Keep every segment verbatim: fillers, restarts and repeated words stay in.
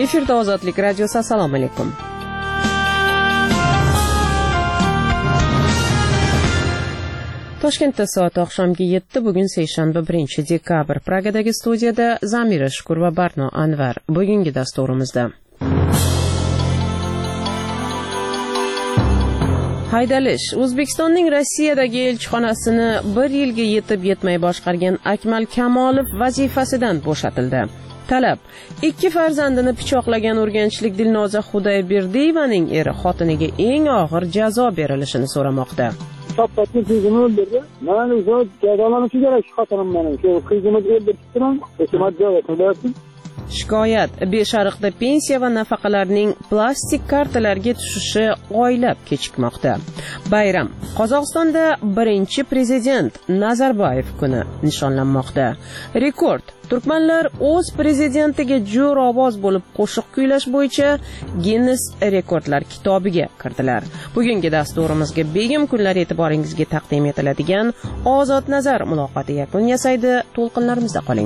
Efirda Ozodlik radiosi. Assalomu alaykum. Toshkentda soat oqshomgi yetti, bugun seshanba birinchi dekabr. Pragadagi studiyada Zamira Shukur va Barno Anvar. Bugungi dasturimizda haydalish. O'zbekistonning Rossiyadagi elchixonasini bir yilga yetib yetmay boshqargan Akmal Kamolov vazifasidan bo'shatildi. Talab: ikki farzandini pichoqlagan urganchlik Dilnoza Xudayberdiyevaning eri xotiniga eng og'ir jazo berilishini so'ramoqda. Topatni qizimni o'ldirdi. Mana o'sha jazolanishi kerak xotinim mening. Shu qizimni o'ldiribman. Hukumat javob berdi. Shikoyat: Beshariqda pensiya va nafaqalarning plastik kartalarga tushishi oylab kechikmoqda. Bayram: Qozog'istonda birinchi prezident Nazarboyev kuni nishonlanmoqda. Rekord: turkmanlar o'z prezidentiga jo'r ovoz bo'lib qo'shiq kuylash bo'yicha Guinness rekordlar kitobiga kirdilar. Bugungi dasturimizga begim kunlar e'tiboringizga taqdim etiladigan Ozod nazar muloqoti yakun yasaydi. To'lqinlarimizda qoling.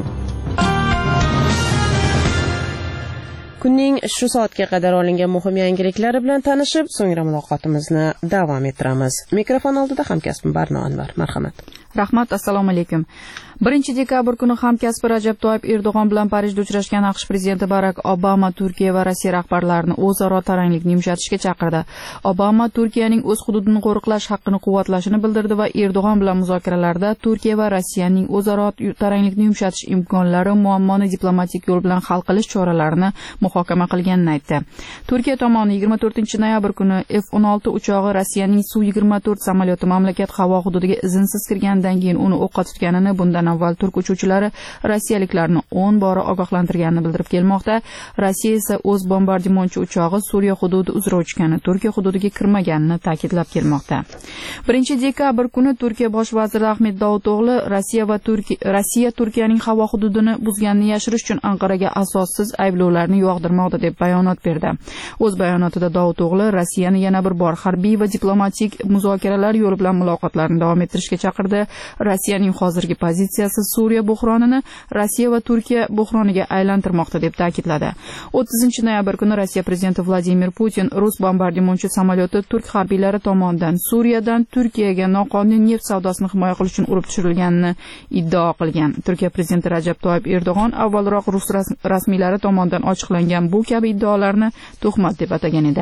Kunning shu soatga qadar olingan muhim yangiliklari bilan tanishib, so'ngra muloqotimizni davom ettiramiz. Mikrofon oldida hamkasbim Barno Anvar. Marhamat. Rahmat, assalomu alaykum. birinchi dekabr kuni hamkasbi Rajab Toyyib Erdo'g'on bilan Parijda uchrashgan AQSh prezidenti Barak Obama Turkiya va Rossiya rahbarlarini o'zaro taranglikni yumshatishga chaqirdi. Obama Turkiyaning o'z hududini qo'riqlash haqqini quvvatlashini bildirdi va Erdo'g'on bilan muzokaralarda Turkiya va Rossiyaning o'zaro taranglikni yumshatish imkonlari, muammoni diplomatik yo'l bilan hal qilish choralarini muhokama qilganini aytdi. Turkiya tomoni yigirma to'rtinchi noyabr kuni F o'n olti uchog'i Rossiyaning Su yigirma to'rt samolyoti mamlakat havo hududiga izinsiz kirgandan keyin uni o'qqa tutganini, bundan avval turk uchuvchilari rossiyaliklarni o'n bora ogohlantirganini bildirib kelmoqda. Rossiya esa o'z bombardimonchi uchog'i Suriya hududi uzra uchgani, Turkiya hududiga kirmaganini ta'kidlab kelmoqda. birinchi dekabr kuni Turkiya bosh vaziri Ahmet Davuto'g'li Rossiya va Turkiya Rossiya Turkiyaning havo hududini buzganini yashirish uchun Anqaraga asossiz ayblovlarni yog'dirmoqda deb bayonot berdi. O'z bayonotida Davuto'g'li Rossiyani yana bir bor harbiy va diplomatik muzokaralar yo'li bilan muloqotlarni davom ettirishga chaqirdi. Rossiyaning hozirgi pozitsiyasi Suriya buhronini Rossiya va Turkiya buhroniga aylantirmoqda deb ta'kidladi. o'ttizinchi noyabr kuni Rossiya prezidenti Vladimir Putin rus bombardimonchi samolyoti turk harbiylari tomonidan Suriyadan Turkiyaga noqonuniy neft savdosini himoya qilish uchun urib tushirilganini iddao qilgan. Turkiya prezidenti Rajab Toyyib Erdo'g'on avvalroq rus rasmiylari tomonidan ochiqlangan bu kabi iddaolarni tuhmat deb atagan edi.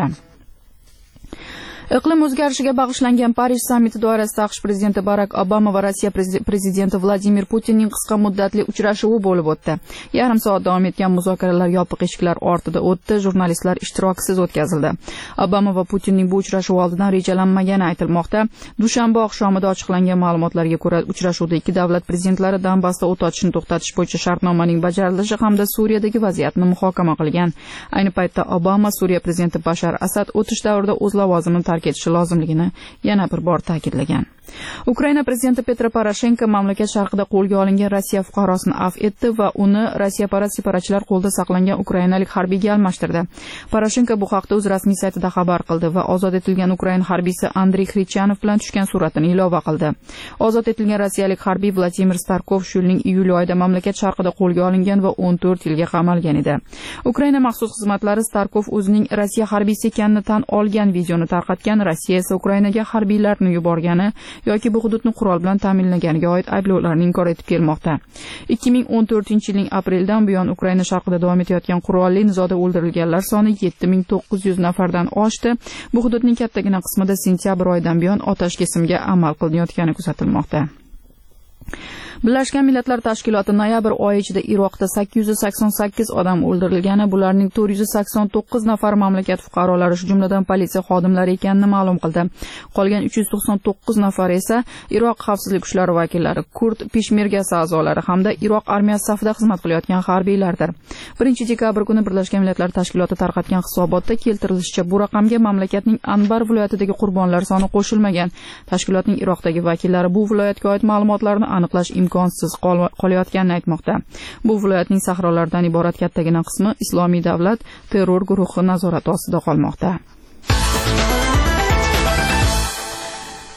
Iqlim o'zgarishiga bag'ishlangan Parij sammiti doirasida AQSh prezidenti Barak Obama va Rossiya prezidenti Vladimir Putinning qisqa muddatli uchrashuvi bo'lib o'tdi. Yarim soat davom etgan muzokaralar yopiq eshiklar ortida o'tdi, jurnalistlar ishtirokisiz o'tkazildi. Obama va Putinning bu uchrashuv oldidan rejalanmagani aytilmoqda. Dushanba oqshomida ochiqlangan ma'lumotlarga ko'ra, uchrashuvda ikki davlat prezidentlari Donbassda o't ochishni to'xtatish bo'yicha shartnomaning bajarilishi hamda Suriyadagi vaziyatni muhokama qilgan. Ayni paytda Obama Suriya prezidenti Bashar Asad o'tish davrida o'z lavozimini tark etishi lozimligini yana bir bor ta'kidlagan. Ukraina prezidenti Petro Poroshenko mamlakat sharqida qo'lga olingan Rossiya fuqarosini afv etdi va uni Rossiyaparast separachilar qo'lida saqlangan ukrainalik harbiyga almashtirdi. Poroshenko bu haqda o'z rasmiy saytida xabar qildi va ozod etilgan Ukraina harbiysi Andrey Xrichanov bilan tushgan suratini ilova qildi. Ozod etilgan rossiyalik harbiy Vladimir Starkov shu yilning iyul oyida mamlakat sharqida qo'lga olingan va o'n to'rt yilga qamalgan edi. Ukraina maxsus xizmatlari Starkov o'zining Rossiya harbiysi ekanini tan olgan videoni tarqatgan. Rossiya esa Ukrainaga harbiylarni yuborgani yoki bu hududni qurol bilan ta'minlaganiga oid ayblovlarni inkor etib kelmoqda. ikki ming o'n to'rtinchi yilning apreldan buyon Ukraina sharqida davom etayotgan qurolli nizoda o'ldirilganlar soni yetti ming to'qqiz yuz nafardan oshdi. Bu hududning kattagina qismida sentyabr oyidan buyon otash kesimga amal qilinayotgani kuzatilmoqda. Birlashgan Millatlar Tashkiloti noyabr oyi ichida Iroqda sakkiz yuz sakson sakkiz odam o'ldirilgani, bularning to'rt yuz sakson to'qqiz nafar mamlakat fuqarolari, shu jumladan politsiya xodimlari ekanini ma'lum qildi. Qolgan uch yuz to'qson to'qqiz nafar esa Iroq xavfsizlik kuchlari vakillari, kurd peshmergasi a'zolari hamda Iroq armiyasi safida xizmat qilayotgan harbiylardir. birinchi dekabr kuni Birlashgan Millatlar Tashkiloti tarqatgan hisobotda keltirilishicha, bu raqamga mamlakatning Anbar viloyatidagi qurbonlar soni qo'shilmagan. Tashkilotning Iroqdagi vakillari bu viloyatga oid ma'lumotlarni aniqlash imkonsiz qolayotganini aytmoqda. Bu viloyatning sahrolaridan iborat kattagina qismi Islomiy davlat terror guruhi nazorati ostida qolmoqda.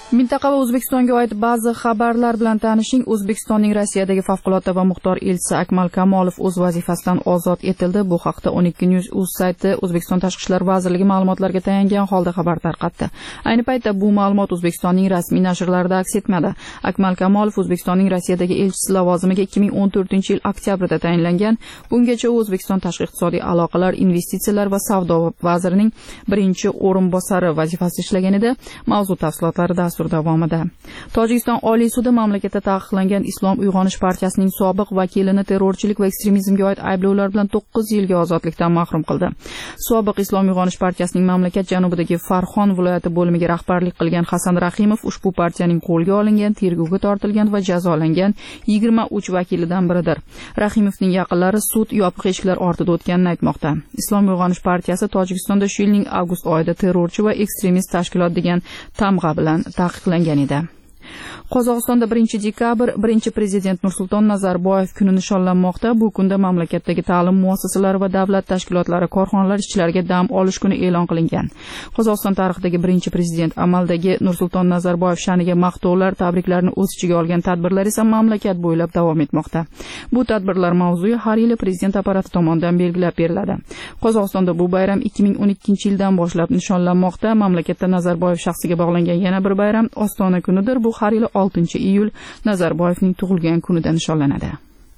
Mintaqa va O'zbekistonga oid ba'zi xabarlar bilan tanishing. O'zbekistonning Rossiyadagi favqulodda va muxtor elchisi Akmal Kamolov o'z vazifasidan ozod etildi. Bu haqda o'n ikki News uz sayti O'zbekiston Tashqi ishlar vazirligi ma'lumotlarga tayangan holda xabar tarqatdi. Ayni paytda bu ma'lumot O'zbekistonning rasmiy nashrlarida aks etmadi. Akmal Kamolov O'zbekistonning Rossiyadagi elchisi lavozimiga ikki ming o'n to'rtinchi yil oktyabrda tayinlangan. Bungacha u O'zbekiston tashqi iqtisodiy aloqalar, investitsiyalar va savdo vazirining birinchi o'rinbosari vazifasida ishlagan edi. Mavzu tafsilotlari dastur davomida. Tojikiston Oliy sudi mamlakatda taqiqlangan Islom Uyg'onish partiyasining sobiq vakilini terrorchilik va ekstremizmga oid ayblovlar bilan to'qqiz yilga ozodlikdan mahrum qildi. Sobiq Islom Uyg'onish partiyasining mamlakat janubidagi Farxon viloyati bo'limiga rahbarlik qilgan Hasan Rahimov ushbu partiyaning qo'lga olingan, tergovga tortilgan va jazolangan yigirma uch vakilidan biridir. Rahimovning yaqinlari sud yopiq eshiklar ortida o'tganini aytmoqda. Islom Uyg'onish partiyasi Tojikistonda shu yilning avgust oyida terrorchi va ekstremist tashkilot degan tamg'a bilan taqiqlangan edi. Qozog'istonda birinchi dekabr birinchi prezident Nursulton Nazarboyev kuni nishonlanmoqda. Bu kunda mamlakatdagi ta'lim muassasalari va davlat tashkilotlari, korxonalar ishchilariga dam olish kuni e'lon qilingan. Qozog'iston tarixidagi birinchi prezident amaldagi Nursulton Nazarboyev sha'niga maqtovlar, tabriklarni o'z ichiga olgan tadbirlar esa mamlakat bo'ylab davom etmoqda. Bu tadbirlar mavzusi har yili prezident apparati tomonidan belgilab beriladi. Qozog'istonda bu bayram ikki ming o'n ikkinchi yildan boshlab nishonlanmoqda. Mamlakatda Nazarboyev shaxsiga bog'langan yana bir bayram Ostona kunidir. Bu har yili oltinchi iyul Nazarboyevning tug'ilgan kunida nishonlanadi.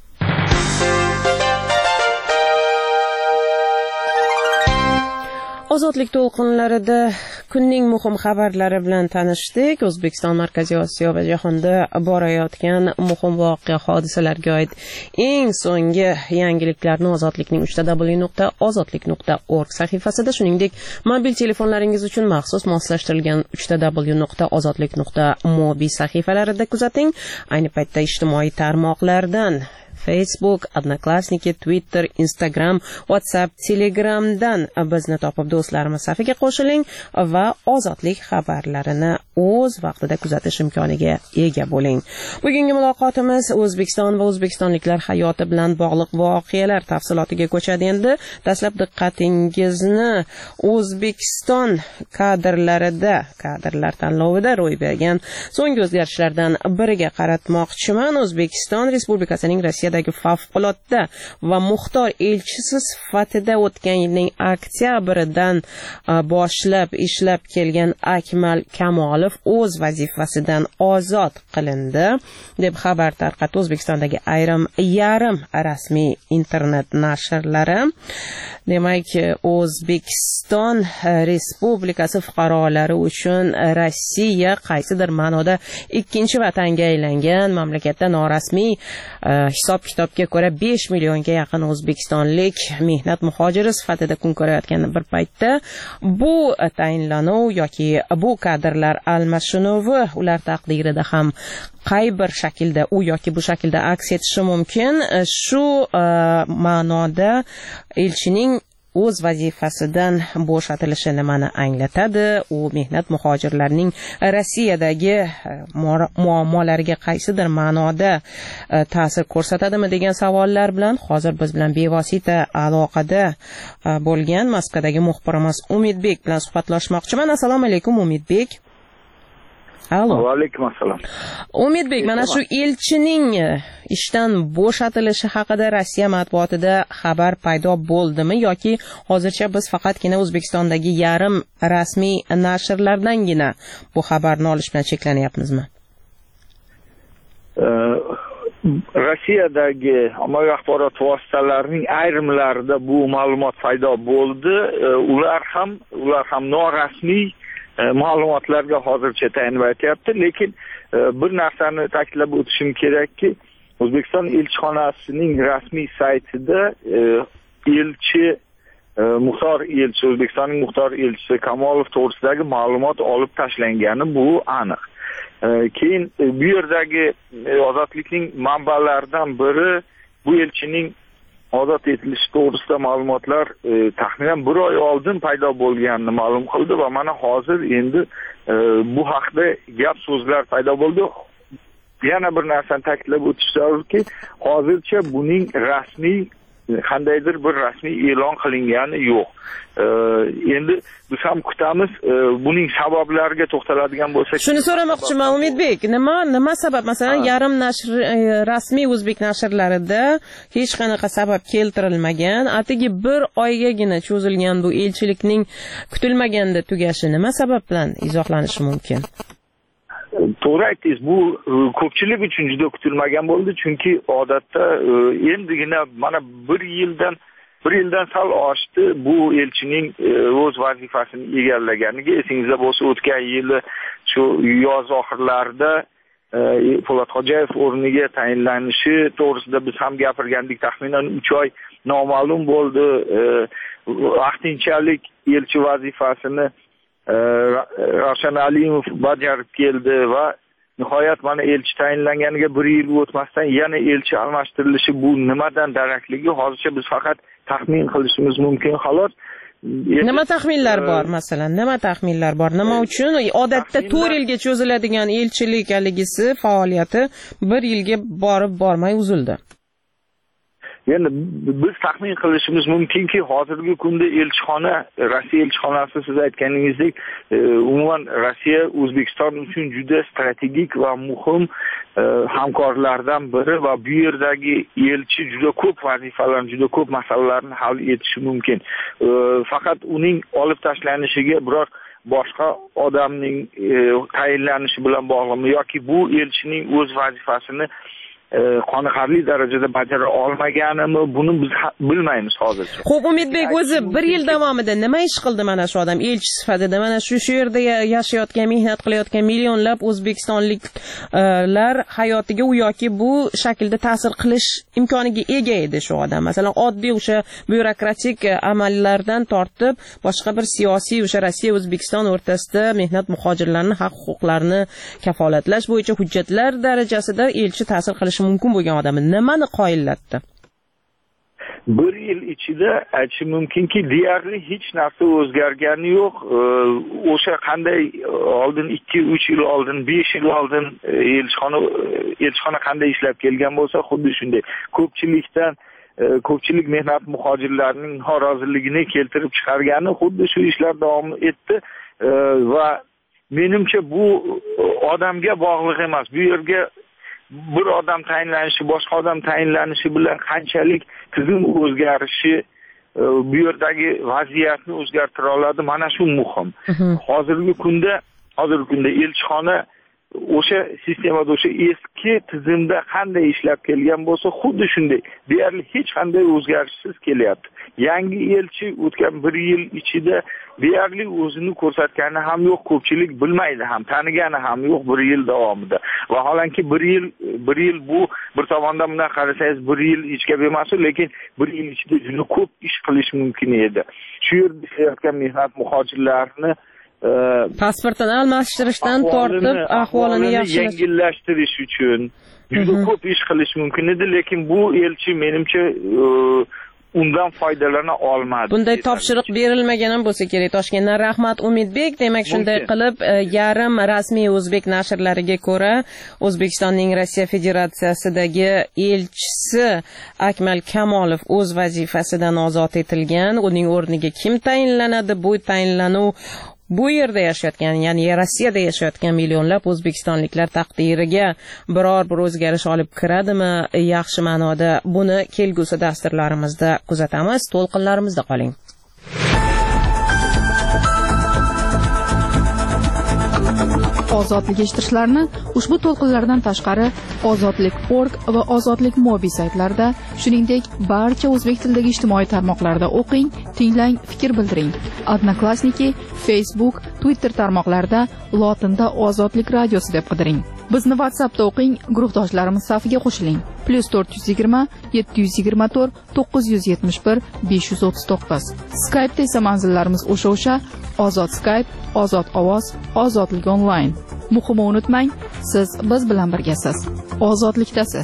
Ozodlik to'lqinlarida kunning muhim xabarlari bilan tanishdik. O'zbekiston, Markaziy Osiyo va jahonda borayotgan muhim voqea hodisalarga oid eng so'nggi yangiliklarni ozodlikning uch w nuqta ozodlik nuqta org sahifasida, shuningdek mobil telefonlaringiz uchun maxsus moslashtirilgan uch w nuqta ozodlik nuqta mobi sahifalarida kuzating. Ayni paytda ijtimoiy tarmoqlardan Facebook, Odnoklassniki, Twitter, Instagram, WhatsApp, Telegramdan bizni topib do'stlarimiz safiga qo'shiling va ozodlik xabarlarini o'z vaqtida kuzatish imkoniga ega bo'ling. Bugungi muloqotimiz O'zbekiston va o'zbekistonliklar hayoti bilan bog'liq voqealar tafsilotiga ko'chadi. Endi dastlab diqqatingizni O'zbekiston kadrlarida, kadrlar tanlovida ro'y bergan so'nggi o'zgarishlardan biriga qaratmoqchiman. O'zbekiston Respublikasining Rossiya favqulodda va muxtor elchisi sifatida o'tgan yilning oktyabridan boshlab ishlab kelgan Akmal Kamolov o'z vazifasidan ozod qilindi deb xabar tarqatdi O'zbekistondagi ayrim yarim rasmiy internet nashrlari. Demak, O'zbekiston Respublikasi fuqarolari uchun Rossiya qaysidir ma'noda ikkinchi vatanga aylangan. Mamlakatda norasmiy hisob kitobga ko'ra besh millionga yaqin o'zbekistonlik mehnat muhojiri sifatida kun ko'rayotgan bir paytda bu tayinlanov yoki bu kadrlar almashinuvi ular taqdirida ham qay bir shaklda u yoki bu shaklda aks etishi mumkin. Shu ma'noda elchining o'z vazifasidan bo'shatilishi nimani anglatadi? U mehnat muhojirlarining Rossiyadagi muammolariga qaysidir ma'noda ta'sir ko'rsatadimi degan savollar bilan hozir biz bilan bevosita aloqada bo'lgan Moskvadagi muxbirimiz Umidbek bilan suhbatlashmoqchiman. Assalomu alaykum Umidbek. Alo. Va alaykum assalom. Umidbek, mana shu elchining ishdan bo'shatilishi haqida Rossiya matbuotida xabar paydo bo'ldimi yoki hozircha biz faqatgina O'zbekistondagi yarim rasmiy nashrlardangina bu xabarni olish bilan cheklanyapmizmi? Rossiyadagi ommaviy axborot vositalarining ayrimlarida bu ma'lumot paydo bo'ldi. Ular ham ular ham norasmiy ma'lumotlarga hozircha tayanib aytyapti, lekin bir narsani ta'kidlab o'tishim kerakki, O'zbekiston elchixonasining rasmiy saytida elchi muxtor elchi O'zbekistonning muxtor elchisi Kamolov to'g'risidagi ma'lumot olib tashlangani bu aniq. Keyin bu yerdagi ozodlikning manbalaridan biri bu elchining ozod etilishi to'g'risida ma'lumotlar e, taxminan bir oy oldin paydo bo'lganini ma'lum qildi va mana hozir endi e, bu haqda gap so'zlar paydo bo'ldi. Yana bir narsani ta'kidlab o'tish zarurki, hozircha buning rasmiy qandaydir bir rasmiy e'lon qilingani yo'q. Endi biz ham kutamiz. Buning sabablariga to'xtaladigan bo'lsak, shuni so'ramoqchiman Umidbek, nima nima sabab? Masalan, yarim nashr rasmiy o'zbek nashrlarida hech qanaqa sabab keltirilmagan, atigi bir oygagina cho'zilgan bu elchilikning kutilmaganda tugashi nima sabab bilan izohlanishi mumkin? To'g'ri aytdingiz, bu ko'pchilik uchun juda kutilmagan bo'ldi, chunki odatda endigina mana bir yildan bir yildan sal oshdi bu elchining o'z vazifasini egallaganiga. Esingizda bo'lsa, o'tgan yili shu yoz oxirlarida Po'lat Xo'jayev o'rniga tayinlanishi to'g'risida biz ham gapirgandik. Taxminan uch oy noma'lum bo'ldi. Vaqtinchalik elchi vazifasini Ravshan Alimov bajarib keldi va nihoyat mana elchi tayinlanganiga bir yil o'tmasdan yana elchi almashtirilishi bu nimadan darakligi hozircha biz faqat taxmin qilishimiz mumkin xolos. Nima taxminlar bor masalan? Nima taxminlar bor? Nima uchun odatda to'rt yilga cho'ziladigan elchilik haligisi faoliyati bir yilga borib bormay uzildi? Endi biz taxmin qilishimiz mumkinki, hozirgi kunda elchixona, Rossiya elchixonasi siz aytganingizdek, umuman Rossiya O'zbekiston uchun juda strategik va muhim hamkorlardan biri va bu yerdagi elchi juda ko'p vazifalarni, juda ko'p masalalarni hal etishi mumkin. Faqat uning olib tashlanishiga biror boshqa odamning tayinlanishi bilan bog'liqmi yoki bu elchining o'z vazifasini qoniqarli darajada bajara olmaganimi, buni biz bilmaymiz hozircha. Xo'p, Umidbek o'zi bir yil davomida nima ish qildi mana shu odam elchi sifatida? Mana shu shu yerda yashayotgan, mehnat qilayotgan millionlab o'zbekistonliklar hayotiga u yoki bu shaklda ta'sir qilish imkoniga ega edi shu odam. Masalan, oddiy o'sha byurokratik amallardan tortib, boshqa bir siyosiy o'sha Rossiya O'zbekiston o'rtasida mehnat muhojirlarining haq-huquqlarini kafolatlash bo'yicha hujjatlar darajasida elchi ta'sir qilish mumkin bo'lgan odamni nimani qoyillatdi? Bir yil ichida aytishim mumkinki, deyarli hech narsa o'zgargani yo'q. O'sha qanday oldin ikki uch yil oldin, besh yil oldin elchixona elchixona qanday ishlab kelgan bo'lsa, xuddi shunday. Ko'pchilikdan ko'pchilik mehnat muhojirlarining noroziligini keltirib chiqargani xuddi shu ishlar davom etdi va menimcha bu odamga bog'liq emas. Bu yerga bir odam tayinlanishi, boshqa odam tayinlanishi bilan qanchalik tizim o'zgarishi bu yerdagi vaziyatni o'zgartira oladi, mana shu muhim. Hozirgi kunda, hozirgi kunda elchixona o'sha sistemada, o'sha eski tizimda qanday ishlab kelgan bo'lsa, xuddi shunday, deyarli hech qanday o'zgarishsiz kelyapti. Yangi elchi o'tgan bir yil ichida deyarli o'zini ko'rsatgani ham yo'q, ko'pchilik bilmaydi ham, tanigani ham yo'q bir yil davomida. Vaholanki bir yil bir yil bu bir tomondan bundan qarasangiz bir yil hech gap emas, lekin bir yil ichida juda ko'p ish qilish mumkin edi. Shu yerda ishlayotgan mehnat muhojirlarini pasportini almashtirishdan tortib ahvolini yaxshilashtirish uchun juda ko'p ish qilish mumkin edi, lekin bu elchi menimcha undan foydalana olmadi. Bunday topshiriq berilmagan ham bo'lsa kerak. Toshkentdan rahmat Umidbek. Demak, shunday qilib yarim rasmiy o'zbek nashrlariga ko'ra O'zbekistonning Rossiya Federatsiyasidagi elchisi Akmal Kamolov o'z vazifasidan ozod etilgan. Uning o'rniga kim tayinlanadi? Bu tayinlanuv bu yerda yashayotgan, ya'ni Rossiyada yashayotgan millionlab o'zbekistonliklar taqdiriga biror bir o'zgarish olib kiradimi? Yaxshi ma'noda buni kelgusi dasturlarimizda kuzatamiz. To'lqinlarimizda qoling. Ozodlik eshittirishlarni ushbu to'lqinlardan tashqari ozodlik nokta org va ozodlik mobi saytlarida, shuningdek barcha o'zbek tilidagi ijtimoiy tarmoqlarda o'qing, tinglang, fikr bildiring. Odnoklassniki, Facebook, Twitter tarmoqlarida lotinda Ozodlik radiosi deb qidiring. Bizni WhatsAppda o'qing, guruhdoshlarimiz safiga qo'shiling. plus to'rt yuz yigirma yetti yuz yigirma to'rt to'qqiz yuz yetmish bir besh yuz o'ttiz to'qqiz. Skype'da esa manzillarimiz o'sha-o'sha: Ozod Skype, Ozod ovoz, Ozodlik onlayn. Muhimi unutmang, siz biz bilan birgasiz. Ozodlikdasiz.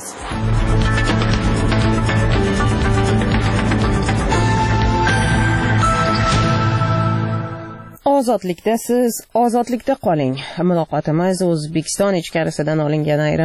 Ozodlikda siz, ozodlikda qoling. Muloqotimiz O'zbekiston ichkarisidan olingan ayrim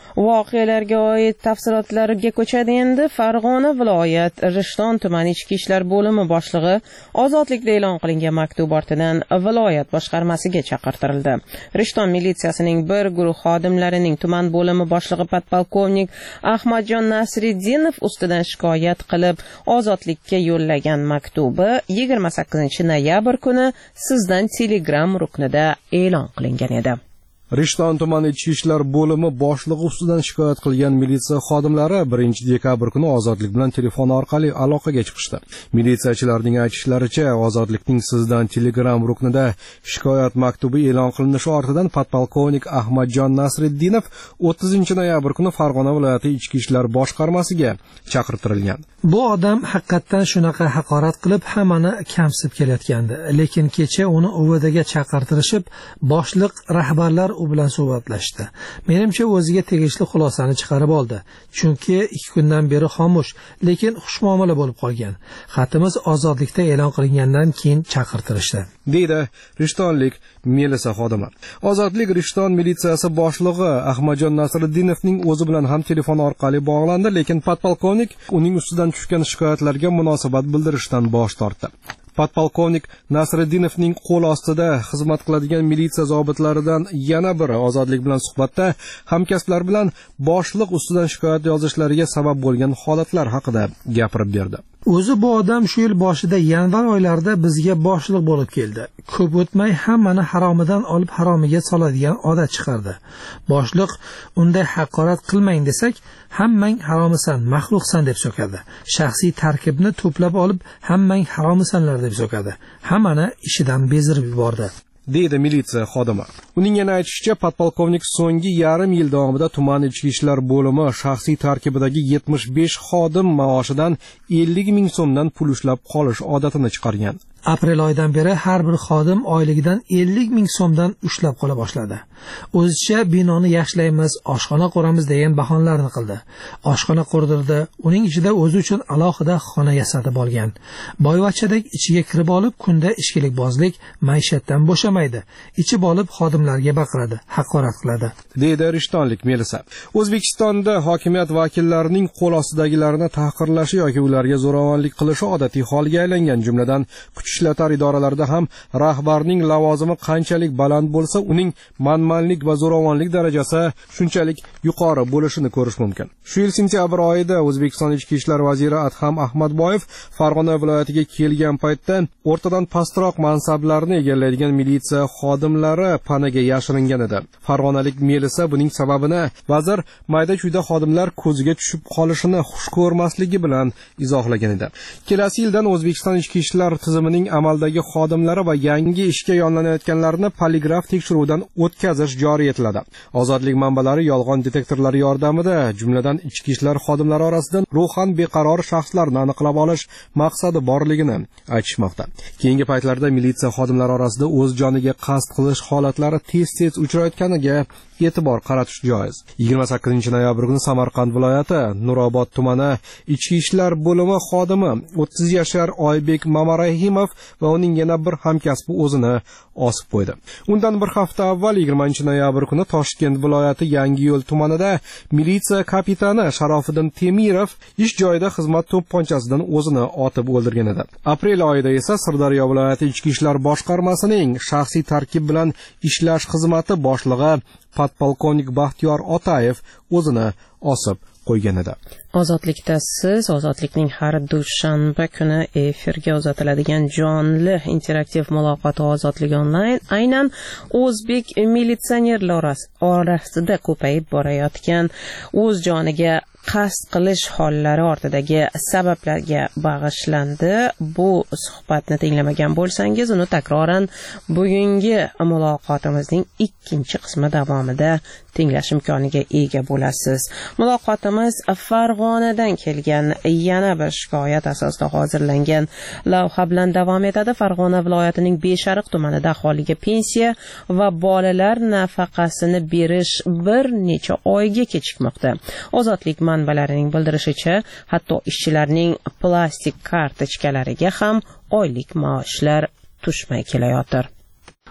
Voqealarga oid tafsilotlarga ko'chadi endi. Farg'ona viloyat Rishton tumani ichki ishlar bo'limi boshlig'i ozodlikda e'lon qilingan maktub ortidan viloyat boshqarmasiga chaqirtirildi. Rishton militsiyasining bir guruh xodimlarining tuman bo'limi boshlig'i podpolkovnik Ahmadjon Nasriddinov ustidan shikoyat qilib, ozodlikka yo'llagan maktubi yigirma sakkizinchi noyabr kuni sizdan Telegram ruknida e'lon qilingan edi. Rishton tumani ichki ishlar bo'limi boshlig'i ustidan shikoyat qilgan militsiya xodimlari birinchi dekabr kuni ozodlik bilan telefon orqali aloqaga chiqishdi. Militsiyachilarning aytishlaricha, ozodlikning sizdan Telegram ruknida shikoyat maktubi e'lon qilinishi ortidan podpolkovnik Ahmadjon Nasriddinov o'ttizinchi noyabr kuni Farg'ona viloyati ichki ishlar boshqarmasiga chaqirtirilgan. Bu odam haqiqatdan shunaqa haqorat qilib hammani kamsib kelayotgandi, lekin kecha uni uvadaga chaqirtirishib, boshliq rahbarlar u bilan suhbatlashdi. Menimcha o'ziga tegishli xulosani chiqarib oldi. Chunki ikki kundan beri xomush, lekin xushmuomala bo'lib qolgan. Xatimiz ozodlikda e'lon qilingandan keyin chaqirtirishdi, deydi Rishtonlik milisiya xodimi. Ozodlik Rishton militsiyasi boshlig'i Ahmadjon Nasriddinovning o'zi bilan ham telefon orqali bog'landi, lekin podpolkovnik uning ustidan tushgan shikoyatlarga munosabat bildirishdan bosh tortdi. Podpolkovnik Nasriddinovning qo'l ostida xizmat qiladigan militsiya zobitlaridan yana biri ozodlik bilan suhbatda hamkasblar bilan boshliq ustidan shikoyat yozishlariga sabab bo'lgan holatlar haqida gapirib berdi. O'zi bu odam shu yil boshida yanvar oylarida bizga boshliq bo'lib keldi. Ko'p o'tmay hammani haromidan olib haromiga soladigan odat chiqardi. Boshliq unday haqorat qilmang desak, hammang haromisan, maxluqsan deb so'kadi. Shaxsiy tarkibni to'plab olib, hammang haromisanlar deb so'kadi. Hammani ishidan bezirib yubordi, deydi militsiya xodimi. Uning yana aytishicha, podpolkovnik so'nggi yarim yil davomida tuman ichki ishlar bo'limi shaxsiy tarkibidagi yetmish besh xodim maoshidan ellik ming so'mdan pul ushlab qolish odatini chiqargan. Aprel oyidan beri har bir xodim oyligidan ellik ming so'mdan ushlab qola boshladi. O'zicha binoni yaxshilaymiz, oshxona quramiz degan bahonlarni qildi. Oshxona qurdirdi, uning ichida o'zi uchun alohida xona yasatib olgan. Boyvachchadek ichiga kirib olib, kunda ishkilikbozlik, maishatdan bo'shamaydi. Ichib olib xodimlarga baqiradi, haqorat qiladi, deydi Rishtonlik milisiya. O'zbekistonda hokimiyat vakillarining qo'l ostidagilarini tahqirlashi yoki ularga zo'ravonlik qilishi odatiy holga aylangan, jumladan ishlatar idoralarida ham rahbarning lavozimi qanchalik baland bo'lsa, uning manmanlik va zo'ravonlik darajasi shunchalik yuqori bo'lishini ko'rish mumkin. Shu yil sentyabr oyida O'zbekiston ichki ishlar vaziri Adham Ahmadboyev Farg'ona viloyatiga kelgan paytda o'rtadan pastroq mansablarni egallaydigan militsiya xodimlari panaga yashiringan edi. Farg'onalik milisiya buning sababini vazir mayda-chuyda xodimlar ko'ziga tushib qolishini xush ko'rmasligi bilan izohlagan edi. Kelasi yildan O'zbekiston ichki ishlar tizimining amaldagi xodimlari va yangi ishga yo'llanayotganlarni poligraf tekshiruvidan o'tkazish joriy etiladi. Ozodlik manbalari yolg'on detektorlari yordamida, jumladan ichki ishlar xodimlari orasidan ruhan beqaror shaxslarni aniqlab olish maqsadi borligini aytishmoqda. Keyingi paytlarda militsiya xodimlari orasida o'z joniga qasd qilish holatlari tez-tez uchrayotganiga e'tibor qaratish joiz. yigirma sakkizinchi noyabr kuni Samarqand viloyati Nurobod tumani ichki ishlar bo'limi xodimi o'ttiz yashar Oybek Mamarahimov va uning yana bir hamkasbi o'zini osib qo'ydi. Undan bir hafta avval yigirmanchi noyabr kuni Toshkent viloyati Yangiyo'l tumanida militsiya kapitani Sharofiddin Temirov ish joyida xizmat to'pponchasidan o'zini otib o'ldirgan edi. Aprel oyida esa Sirdaryo viloyati ichki ishlar boshqarmasining shaxsiy tarkib bilan ishlash xizmati boshlig'i podpolkovnik Baxtiyor Otayev o'zini osib qo'ygan edi. Ozodlikda siz ozodlikning har dushanba kuni efirga uzatiladigan jonli interaktiv muloqot ozodlik onlayn aynan o'zbek militsionerlar orasida ko'payib borayotgan o'z joniga qasd qilish hollari ortidagi sabablarga bag'ishlandi. Bu suhbatni tinglamagan bo'lsangiz, uni takroran bugungi muloqotimizning ikkinchi qismi davomida tinglash imkoniga ega bo'lasiz. Muloqotimiz Farg'onadan kelgan yana bir shikoyat asosida hozirlangan lavha bilan davom etadi. Farg'ona viloyatining Beshariq tumanida aholiga pensiya va bolalar nafaqasini berish bir necha oyga kechikmoqda. Ozodlik manbalarining bildirishicha, hatto ishchilarning plastik kartochkalariga ham oylik maoshlar tushmay kelayotir.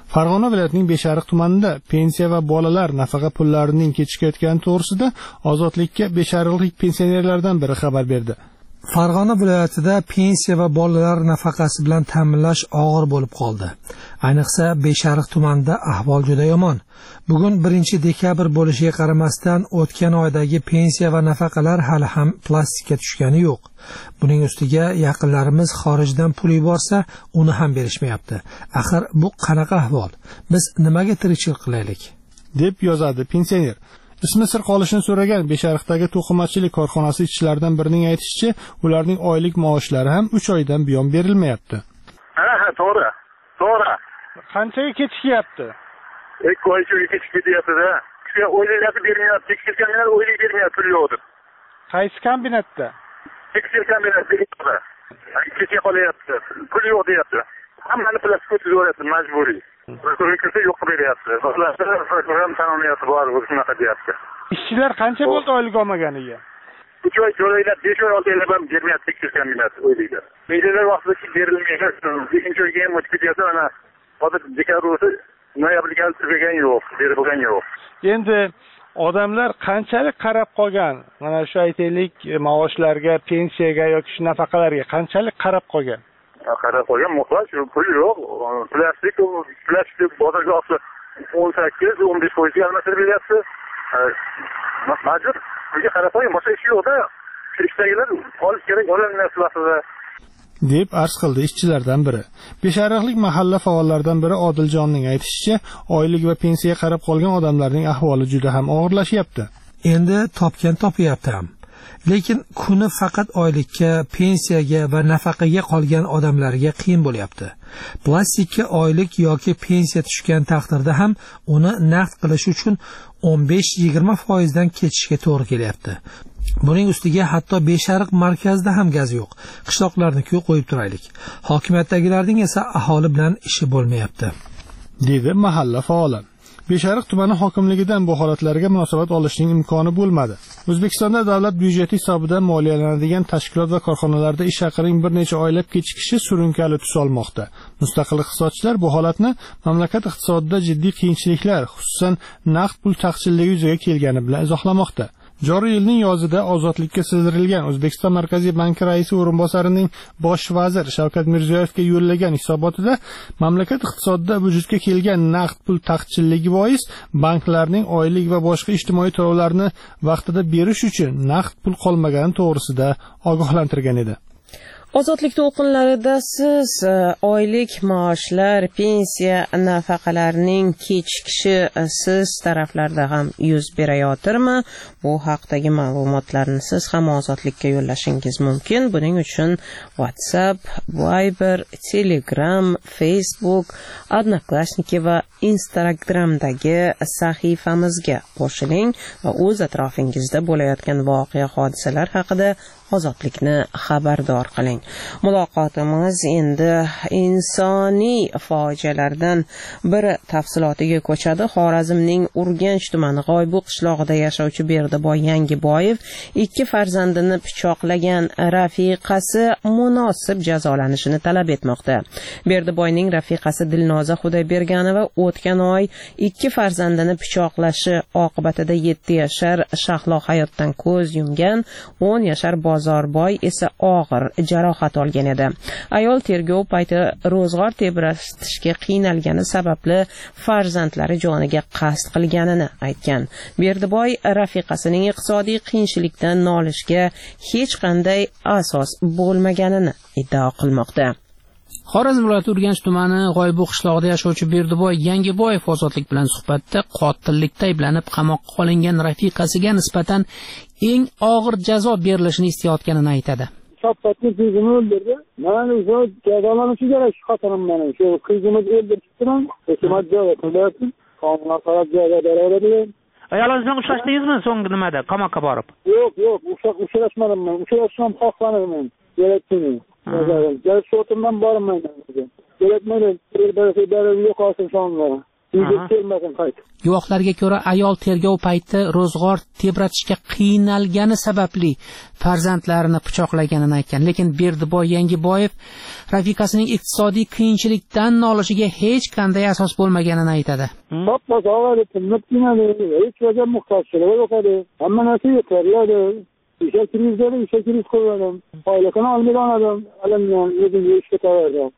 Farg'ona viloyatining Beshariq tumanida pensiya va bolalar nafaqa pullarining kechikayotgani to'g'risida Ozodlikka beshariqlik pensionerlardan biri xabar berdi. Farg'ona viloyatida pensiya va bolalar nafaqasi bilan ta'minlash og'ir bo'lib qoldi. Ayniqsa Beshariq tumanida ahvol juda yomon. Bugun birinchi dekabr bo'lishiga qaramasdan o'tgan oydagi pensiya va nafaqalar hali ham plastikka tushgani yo'q. Buning ustiga yaqinlarimiz xorijdan pul yuborsa, uni ham berishmayapti. Axir bu qanaqa ahvol? Biz nimaga tirikchilik qilaylik? deb yozadi pensioner. Ismi sir qolishini so'ragan Beshariqdagi to'qimachilik korxonasi ishchilaridan birining aytishicha, ularning oylik maoshlari ham uch oydan buyon berilmayapti. Ha, ha, to'g'ri. To'g'ri. Qanchaga kechikyapti? ikki oy ichida kechib ketyapti-da. Kishi o'ylayapti bermayapti, tekshirganlar o'ylayib bermayapti, pul yo'q deb. Qaysi kombinatda? Tekshirgan beradi. Kechga qolyapti, pul yo'q deyapti. Hammani plastik o'tkazib yuboryapti, majburiy. Prokurorga yo'q beryapti. Prokuror ham tanlayapti, bor shunaqa deyapti. Ishchilar qancha bo'ldi oylik olmaganiga? uch oy to'laylar, besh oy olti oylab ham bermayapti, tekshirgan beradi, o'ylaydi. Beylar vaqtida berilmaydi. ikkinchi oyga ham o'tib ketyapti, mana hozir dekabr noyabrga tugagan yo'q, berib bo'lgan yo'q. Endi odamlar qanchalik qarab qolgan? Mana shu aytaylik, maoshlarga, pensiyaga yoki shu nafaqalarga qanchalik qarab qolgan? Qarab qolgan muhtoj, pul yo'q, plastik, plastik bozorga olsa o'n sakkiz o'n besh foizga almashtirib beryapti. Majbur, bunga qarab qo'ying, boshqa ish yo'q-da. Ishdagilar olish kerak, ololmayapti vaqtida. deb arz qildi ishchilardan biri. Beshariqlik mahalla faollaridan biri Odiljonning aytishicha, oylik va pensiya qarab qolgan odamlarning ahvoli juda ham og'irlashyapti. Endi topgan topyapti ham. Lekin kuni faqat oylikka, pensiyaga va nafaqaga qolgan odamlarga qiyin bo'lyapti. Plastikka oylik yoki pensiya tushgan taqdirda ham uni naqd qilish uchun o'n besh yigirma foiz dan kechishga to'g'ri kelyapti. Buning ustiga hatto Beshariq markazida ham gaz yo'q. Qishloqlarni-ku qo'yib turaylik. Hokimiyatdagilarning esa aholi bilan ishi bo'lmayapti, dedi mahalla faoli. Beshariq tumani hokimligidan bu holatlarga munosabat olishning imkoni bo'lmadi. O'zbekistonda davlat byudjeti hisobidan moliyalanadigan tashkilot va korxonalarda ish haqining bir necha oylab kechikishi surunkali tus olmoqda. Mustaqil iqtisodchilar bu holatni mamlakat iqtisodida jiddiy qiyinchiliklar, xususan naqd pul taqchilligi yuzaga kelgani bilan izohlamoqda. Joriy yilning yozida Ozodlikka sildirilgan O'zbekiston Markaziy banki raisi o'rinbosarining bosh vazir Shavkat Mirziyoyevga yo'llagan hisobotida mamlakat iqtisodida vujudga kelgan naqd pul taqchilligi bois banklarning oylik va boshqa ijtimoiy to'lovlarni vaqtida berish uchun naqd pul qolmagani to'g'risida ogohlantirgan edi. Ozodlik to'lqinlarida siz oylik maoshlar, pensiya, nafaqalarning kechikishi siz taraflarda ham yuz berayotirmi? Bu haqdagi ma'lumotlarni siz ham Ozodlikka yo'llashingiz mumkin. Buning uchun WhatsApp, Viber, Telegram, Facebook, Odnoklassniki va Instagramdagi sahifamizga qo'shiling va o'z atrofingizda bo'layotgan voqea hodisalar haqida Ozodlikni xabardor qiling. Muloqotimiz endi insoniy fojialardan biri tafsilotiga ko'chadi. Xorazmning Urganch tumani G'oybu qishlog'ida yashovchi Berdiboy Yangiboyev ikki farzandini pichoqlagan rafiqasi munosib jazolanishini talab etmoqda. Berdiboyning rafiqasi Dilnoza Xudoyberganova o'tgan oy ikki farzandini pichoqlashi oqibatida yetti yashar Shahlo hayotdan ko'z yumgan, o'n yashar Bozorboy esa og'ir jarohat olgan edi. Ayol tergov payti ro'zg'or tebratishga qiynalgani sababli farzandlari joniga qasd qilganini aytgan. Berdiboy rafiqasining iqtisodiy qiyinchilikdan nolishga hech qanday asos bo'lmaganini iddao qilmoqda. Xorazm viloyati Urganch tumani G'oybu qishlog'ida yashovchi Berdiboy Yangiboyev Ozodlik bilan suhbatda qotillikda ayblanib qamoqqa olingan rafiqasiga nisbatan eng og'ir jazo berilishini istayotganini aytadi. Chopatni qizimni o'ldirdi. Mana o'sha jazolanishi kerak shu xotinim meni. Shu qizimni o'ldiribman. Hukumat javob berdi. Qonunga qarab jazo beradi. Ayolingiz bilan uchrashdingizmi so'nggi nimada? Qamoqqa borib? Yo'q, yo'q, uchrashmadim men. Uchrashishim xohlamayman. Kerakmi? Jaz so'timdan bormayman. Kerakmaydi. Bir-biriga berib yo'qolsin sonlar. yigit kelmasin qaytib. Guvohlarga ko'ra, ayol tergov payti ro'zg'or tebratishga qiynalgani sababli farzandlarini pichoqlaganini aytgan. Lekin Berdiboy Yangiboyev rafiqasining iqtisodiy qiyinchilikdan nolishiga hech qanday asos bo'lmaganini aytadi. Bappas og'ali tilmib kinadi, hech vajah muhtojchiligi yo'q edi. Hamma narsa yetarli. İşe krizleri, işe kriz koyuyorum. Aylakını almadan adam, alamdan, özümde işe tavardım.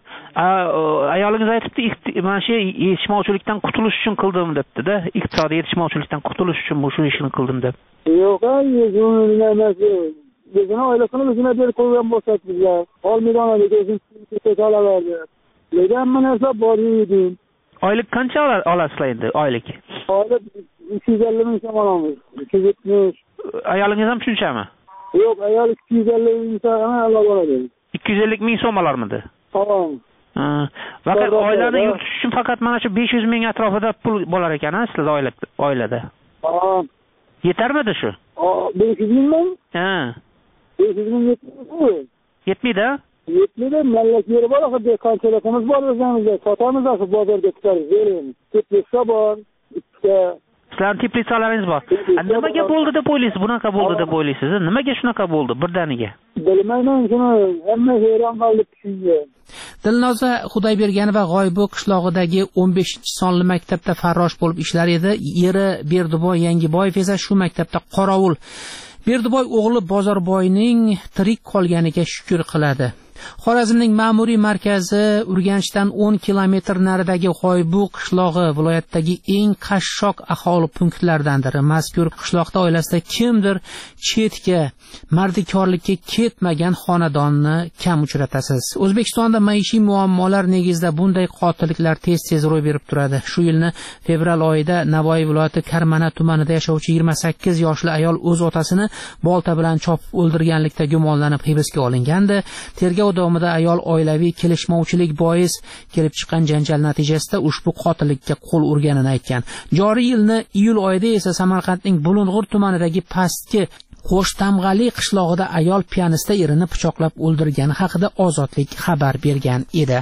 Ayolunuz aytibdi, mana shu yetishmovchilikdan qutulish uchun qildim debdi-da. Iqtisodiy yetishmovchilikdan qutulish uchun bu shu ishni qildim deb. Yo'q, o'zini nimasi? O'zini aylakını o'zine berib qo'ygan bo'lsak bizlar. Olmadan adam, o'zini qalaverdi. Lekin hamma narsa bor edi. Oylik qancha olasizlar endi, oylik? Oylik uch yuz ellik ming so'm olamiz. uch yuz yetmish. Ayolingiz ham shunchami? Yo'q, ayol ikki yuz ellik ming so'm oladi. ikki yuz ellik ming so'm olarmidi? Tamam. Ha. Faqat oilani yuritish uchun faqat mana shu besh yuz ming atrofida pul bo'lar ekan, sizlar oila oilada. Tamam. Yetarmidi shu? besh yuz ming? Ha. besh yuz ming yetmaydi. Yetmaydi? Yetmaydi, mallak yeri bor, hozir qanchalarimiz bor o'zimizda, sotamiz, asl bozorga chiqarib beramiz. Teplitsa bor, ikkita sizlar teplitsalaringiz bor. Nimaga bo'ldi deb o'ylaysiz? Bunaqa bo'ldi deb o'ylaysiz? Nimaga shunaqa bo'ldi birdaniga? Bilmayman, shuni hamma hayron qolib tushunga. Dilnoza Xudoyberganova G'oybo qishlog'idagi o'n beshinchi sonli maktabda farrosh bo'lib ishlar edi. Eri Berdiboy Yangiboyev esa shu maktabda qorovul. Berdiboy o'g'li Bozorboyning tirik qolganiga shukr qiladi. Xorazmning ma'muriy markazi Urganchdan o'n kilometr naridagi G'oybo qishlog'i viloyatdagi eng qashshoq aholi punktlaridandir. Mazkur qishloqda oilasida kimdir chetga, mardikorlikka ketmagan xonadonni kam uchratasiz. O'zbekistonda maishiy muammolar negizida bunday qotilliklar tez-tez ro'y berib turadi. Shu yilni fevral oyida Navoiy viloyati Karmana tumanida yashovchi yigirma sakkiz yoshli ayol o'z otasini bolta bilan chopib o'ldirganlikda gumonlanib hibsga olingandi. Tergov davomida ayol oilaviy kelishmovchilik bois kelib chiqqan janjal natijasida ushbu qotillikka qo'l urganini aytgan. Joriy yilni iyul oyida esa Samarqandning Bulung'ur tumanidagi pastki Qo'shtamg'ali qishlog'ida ayol piyanista erini pichoqlab o'ldirgani haqida Ozodlik xabar bergan edi.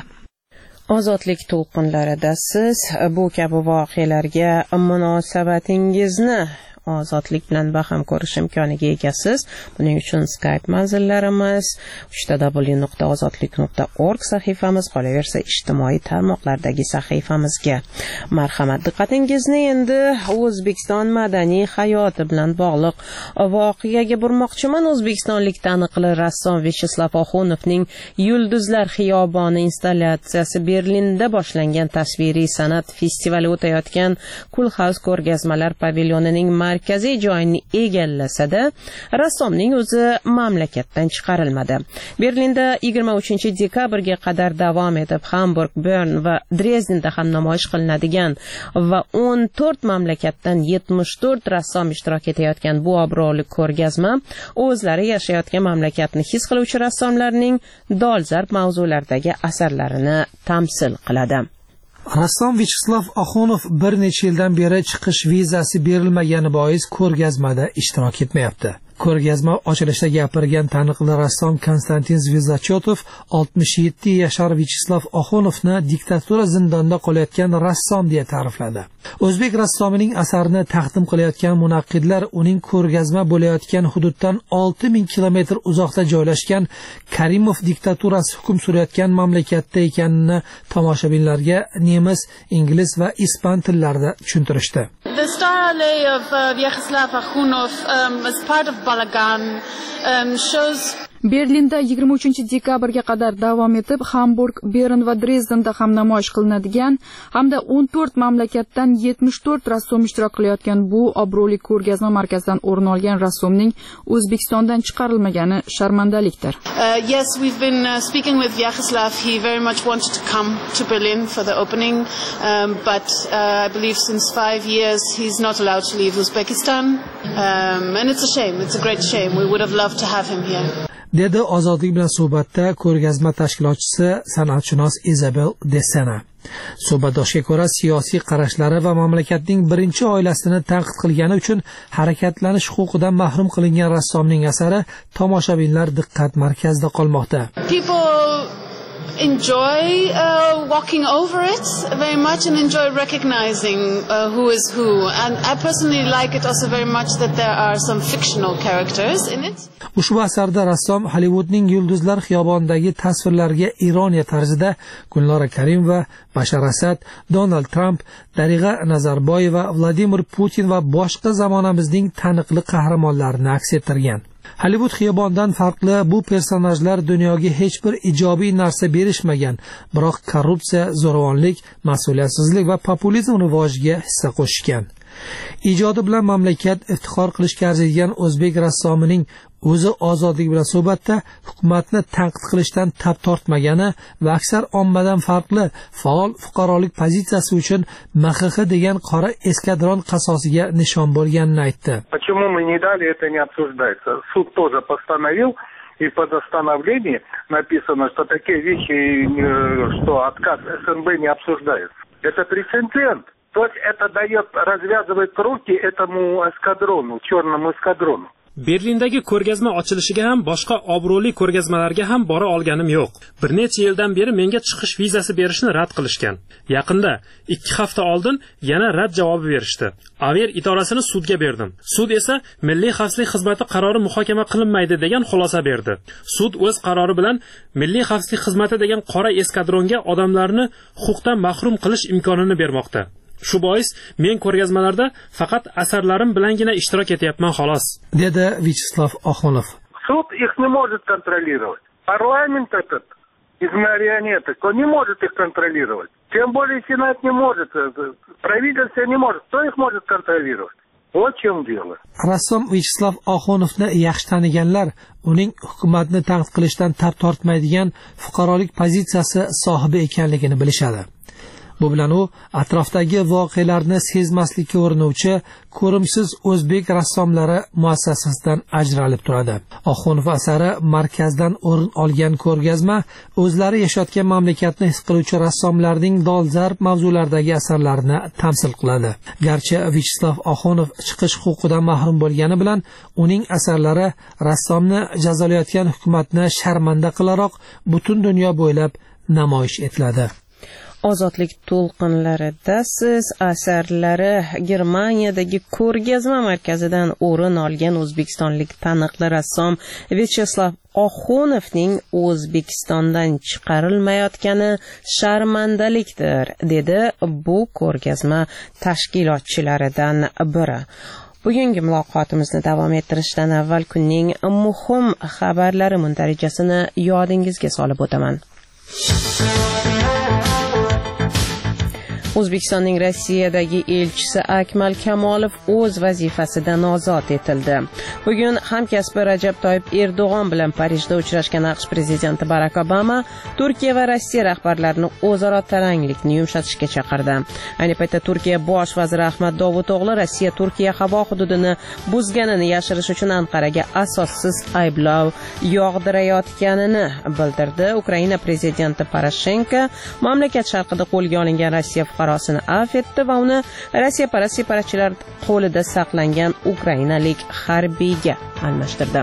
Ozodlik to'lqinlarida siz bu kabi voqealarga munosabatingizni Ozodlik bilan baham ko'rish imkoniga egasiz. Buning uchun Skype manzillarimiz uch w nuqta ozodlik nuqta org sahifamiz, qolaversa ijtimoiy tarmoqlardagi sahifamizga. Marhamat, diqqatingizni endi O'zbekiston madaniy hayoti bilan bog'liq voqeaga burmoqchiman. O'zbekistonlik taniqli rassom Vyacheslav Oxunovning Yulduzlar xiyoboni installyatsiyasi Berlinda boshlangan tasviriy san'at festivali o'tayotgan Kulhaus ko'rgazmalar pavilyonining markaziy joyini egallasa-da, rassomning o'zi mamlakatdan chiqarilmadi. Berlinda yigirma uchinchi dekabrga qadar davom etib, Hamburg, Bern va Drezdenda ham namoyish qilinadigan va o'n to'rt mamlakatdan yetmish to'rt rassom ishtirok etayotgan bu obro'li ko'rgazma o'zlari yashayotgan mamlakatni his qiluvchi rassomlarning dolzarb mavzulardagi asarlarini tamsil qiladi. Rassom Vyacheslav Oxunov bir necha yildan beri chiqish vizasi berilmagani bois ko'rgazmada ishtirok etmayapti. Ko'rgazma ochilishda gapirgan taniqli rassom Konstantin Zvizachotov oltmish yetti yashar Vyacheslav Oxunovni diktatura zindonida qolayotgan rassom deya ta'rifladi. O'zbek rassomining asarini taqdim qilayotgan munaqqidlar uning ko'rgazma bo'layotgan hududdan olti ming kilometr uzoqda joylashgan Karimov diktaturasi hukm surayotgan mamlakatda ekanini tomoshabinlarga nemis, ingliz va ispan tillarida tushuntirishdi. The star alley of uh, Vyacheslav Oxunov um, as part of Balagan um, shows Berlinda yigirma uchinchi dekabrga qadar davom etib, Hamburg, Bern va Drezdenda ham namoyish qilinadigan hamda o'n to'rt mamlakatdan yetmish to'rt rassom ishtirok qilayotgan bu obro'li ko'rgazma markazidan o'rin olgan rassomning O'zbekistondan chiqarilmagani sharmandalikdir. Uh, yes, we've been uh, speaking with Vyacheslav. He very much wanted to come to Berlin for the opening, um, but uh, I believe since five years he's not allowed to leave Uzbekistan. Um, and it's a shame. It's a great shame. We would have loved to have him here. dedi Ozodlik bilan suhbatda ko'rgazma tashkilotchisi san'atshunos Isabel Desena. Suhbatdoshga ko'ra, siyosiy qarashlari va mamlakatning birinchi oilasini tanqid qilgani uchun harakatlanish huquqidan mahrum qilingan rassomning asari tomoshabinlar diqqat markazida qolmoqda. People enjoy uh, walking over it very much and enjoy recognizing uh, who is who. And I personally like it also very much that there are some fictional characters in it. Ushbu asarda rassom Hollywoodning yulduzlar xiyobonidagi tasvirlarga ironiya tarzida Gulnora Karimova, Bashar Asad, Donald Trump, Darig'a Nazarboyeva, Vladimir Putin va boshqa zamonamizning taniqli qahramonlarini aks ettirgan. Hollywood xiyobonidan farqli bu personajlar dunyoga hech bir ijobiy narsa berishmagan, biroq korrupsiya, zo'ravonlik, mas'uliyatsizlik va populizm rivojiga hissa qo'shgan. Ijodi bilan mamlakat iftixor qilishga arziydigan o'zbek rassomining o'zi ozodlik bilan suhbatda hukumatni tanqid qilishdan tap tortmagani va aksar ommadan farqli faol fuqarolik pozitsiyasi uchun M X X degan qora eskadron qasosiga nishon bo'lganini aytdi. Почему мы не дали, это не обсуждается. Суд тоже постановил, и в постановлении написано, что такие вещи, что отказ С Н Б не обсуждается. Это прецедент. То есть это дает, развязывает руки этому эскадрону, черному эскадрону. Berlindagi ko'rgazma ochilishiga ham, boshqa obro'li ko'rgazmalarga ham bora olganim yo'q. Bir necha yildan beri menga chiqish vizasi berishni rad qilishgan. Yaqinda ikki hafta oldin yana rad javobi berishdi. Aviar idorasini sudga berdim. Sud esa Milliy xavfsizlik xizmati qarori muhokama qilinmaydi degan xulosa berdi. Sud o'z qarori bilan Milliy xavfsizlik xizmati degan qora eskadronga odamlarni huquqdan mahrum qilish imkonini bermoqda. Shu bois men ko'rgazmalarda faqat asarlarim bilangina ishtirok etyapman xolos, dedi Vyacheslav Oxunov. Суд их не может контролировать. Парламент этот из марионеток, он не может их контролировать. Тем более Сенат не может, правительство не может. Кто их может контролировать? Вот в чем дело. Rassom Vyacheslav Oxunovni yaxshi taniganlar uning hukumatni tanqid qilishdan tap tortmaydigan fuqarolik pozitsiyasi sohibi ekanligini bilishadi. Bu bilan u atrofdagi voqealarni sezmaslikka urinuvchi ko'rimsiz o'zbek rassomlari muassasasidan ajralib turadi. Oxunov asari markazdan o'rin olgan ko'rgazma o'zlari yashayotgan mamlakatni his qiluvchi rassomlarning dolzarb mavzulardagi asarlarini tamsil qiladi. Garchi Vyacheslav Oxunov chiqish huquqidan mahrum bo'lgani bilan uning asarlari rassomni jazolayotgan hukumatni sharmanda qilaroq butun dunyo bo'ylab namoyish etiladi. Ozodlik to'lqinlarida siz asarlari Germaniyadagi ko'rgazma markazidan o'rin olgan o'zbekistonlik taniqli rassom Vyacheslav Oxunovning O'zbekistondan chiqarilmayotgani sharmandalikdir, dedi bu ko'rgazma tashkilotchilaridan biri. Bugungi muloqotimizni davom ettirishdan avval kunning muhim xabarlari muntarajasini yodingizga solib o'taman. O'zbekistonning Rossiyadagi elchisi Akmal Kamolov o'z vazifasidan ozod etildi. Bugun hamkasbi Rajab Toyyib Erdo'g'on bilan Parijda uchrashgan AQSh prezidenti Barak Obama Turkiya va Rossiya rahbarlarini o'zaro taranglikni yumshatishga chaqirdi. Ayni paytda Turkiya bosh vaziri Ahmad Davuto'g'li Rossiya Turkiya havo hududini buzganini yashirish uchun Anqaraga asossiz ayblov yog'dirayotganini bildirdi. Ukraina prezidenti Poroshenko mamlakat sharqida qo'lga olingan Rossiya fuqarosini afv etdi va uni Rossiya parast separatchilar qo'lida saqlangan ukrainalik harbiyga almashtirdi.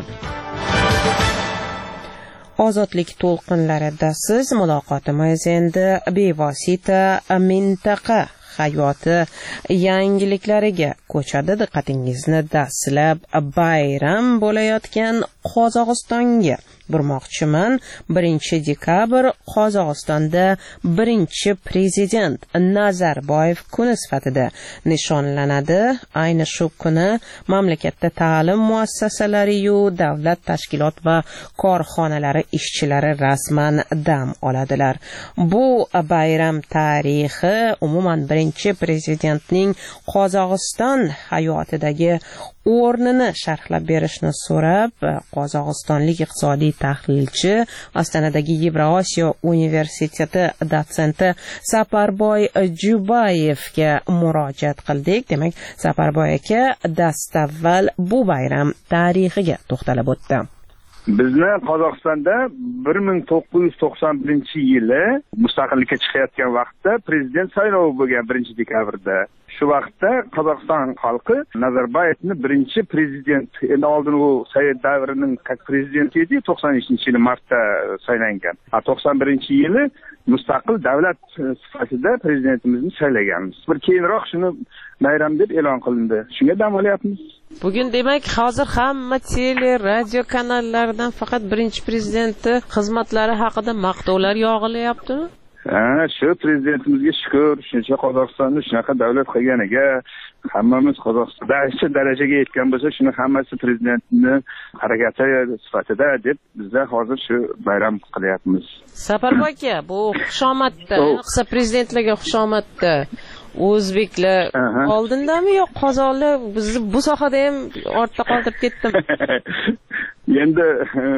Ozodlik to'lqinlarida siz muloqotimiz endi bevosita mintaqa hayoti yangiliklariga ko'chadi. Diqqatingizni dastlab bayram bo'layotgan Qozog'istonga burmoqchiman. birinchi dekabr Qozog'istonda birinchi prezident Nazarboyev kuni sifatida nishonlanadi. Ayni shu kuni mamlakatda ta'lim muassasalari yu davlat tashkilot va korxonalari ishchilari rasman dam oladilar. Bu bayram tarixi umuman birinchi prezidentning Qozog'iston hayotidagi o'rnini sharhlab berishni so'rab, qozog'istonlik iqtisodiy tahlilchi, Ostonadagi Yevrosiyo universiteti dotsenti Saparboy Jubayevga murojaat qildik. Demak, Saparboy aka dastavval bu bayram tarixiga to'xtalib o'tdi. Bizni Qozog'istonda bir ming to'qqiz yuz to'qson birinchi yili mustaqillikka chiqayotgan vaqtda prezident saylovi bo'lgan birinchi dekabrda. shu vaqtda Qozog'iston xalqi Nazarbayevni birinchi prezident, endi oldin u Sovet davrining prezidenti edi, to'qson uchinchi yili martda saylangan. to'qson birinchi yili mustaqil davlat sifatida prezidentimizni saylaganmiz. Bir keyinroq shuni bayram deb e'lon qilindi. Shunga dam olyapmiz. Bugun demak, hozir hamma tele, radio kanallaridan faqat birinchi prezidentni xizmatlari haqida maqtovlar yog'ilyaptimi? Ha, shu prezidentimizga shukr, shuncha Qozog'istonni shunaqa davlat qilganiga hammamiz Qozog'istonda shu darajaga yetgan bo'lsa, shuni hammasi prezidentni harakati sifatida deb bizda hozir shu bayram qilyapmiz. Saparboy aka, bu xushomadda, qisa prezidentlarga xushomadda o'zbeklar oldindami yo qozoqlar bizni bu sohada ham ortda qoldirib ketdimi? Endi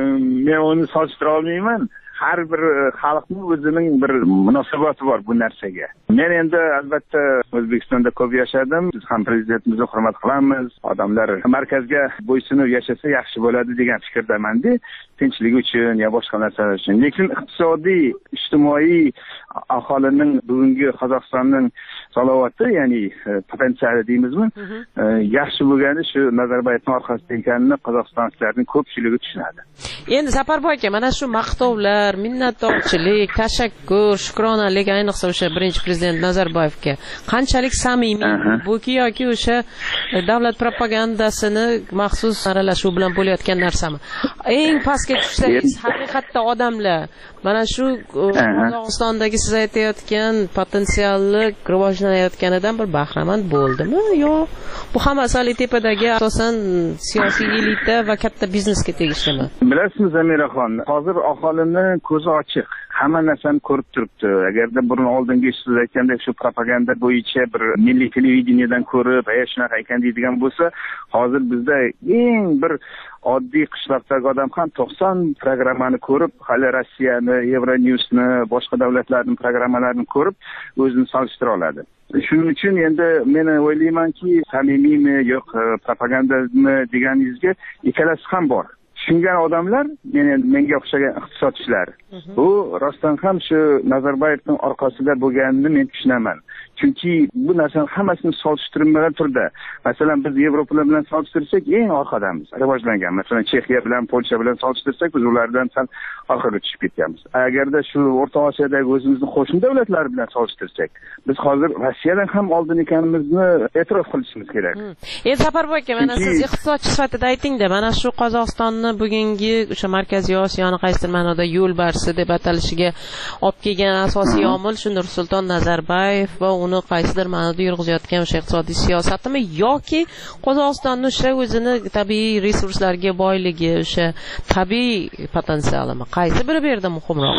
men uni solishtira olmayman. Har bir xalqning o'zining bir munosabati bor bu narsaga. Men endi albatta O'zbekistonda ko'p yashadim. Biz ham prezidentimizni hurmat qilamiz. Odamlar markazga bo'ysunib yashasa yaxshi bo'ladi degan fikrdamanda, tinchlik uchun yo boshqa narsalar uchun. Lekin iqtisodiy, ijtimoiy aholining bugungi Qozog'istonning salovati, ya'ni potensiali deymizmi, yaxshi bo'lgani shu Nazarbayevning orqasida ekanini qozog'istonliklarning ko'pchiligi tushunadi. Endi Saparboy aka, mana shu maqtovlar, minnatdorchilik, tashakkur, shukronalik, ayniqsa o'sha birinchi prezident Nazarboyevga qanchalik samimiy buki yoki o'sha davlat propagandasini maxsus aralashuv bilan bo'layotgan narsami? Eng pastga tushsangiz, haqiqatda odamlar mana shu Qozog'istondagi siz aytayotgan potensialli rivojlanayotganidan bir bahramand bo'ldimi yo bu hammasi tepadagi asosan siyosiy elita va katta biznesga tegishlimi? Bilasizmi Zamiraxon, hozir aholini ko'zi ochiq. Hamma narsani ko'rib turibdi. Agarda burun oldingi siz aytgandek shu propaganda bo'yicha bir milliy televideniyadan ko'rib, "Ey shunaqa ekan" deydigan bo'lsa, hozir bizda eng bir oddiy qishloqdagi odam ham to'qson programmani ko'rib, hali Rossiyani, Euronewsni, boshqa davlatlarning programmalarini ko'rib, o'zini solishtira oladi. Shuning uchun endi men o'ylaymanki, samimiymi yo'q propagandami deganingizga ikkalasi ham bor. Tushungan odamlar, men menga o'xshagan iqtisodchilar. Bu rostdan ham shu Nazarbayevning orqasida bo'lganini men tushunaman. Chunki bu narsani hammasini solishtirmagan turda. Masalan, biz Yevropa bilan solishtirsak eng orqadamiz, rivojlangan. Masalan, Chexiya bilan, Polsha bilan solishtirsak biz ulardan sal orqaga tushib ketganmiz. Agarda shu O'rta Osiyodagi o'zimizning qo'shni davlatlar bilan solishtirsak, biz hozir Rossiyadan ham oldin ekanimizni e'tirof qilishimiz kerak. Endi Saparboy aka, mana siz iqtisodchi sifatida ayting-da, mana shu Qozog'istonni bugungi o'sha Markaziy Osiyoni qaysidir ma'noda yo'lbarsi deb atalishiga olib kelgan asosiy omil shu Nursulton Nazarboyev va uni qaysidir ma'noda yurg'izayotgan o'sha iqtisodiy siyosatimi yoki Qozog'istonning o'sha o'zini tabiiy resurslarga boyligi, o'sha tabiiy potensialimi? Qaysi biri bu yerda muhimroq?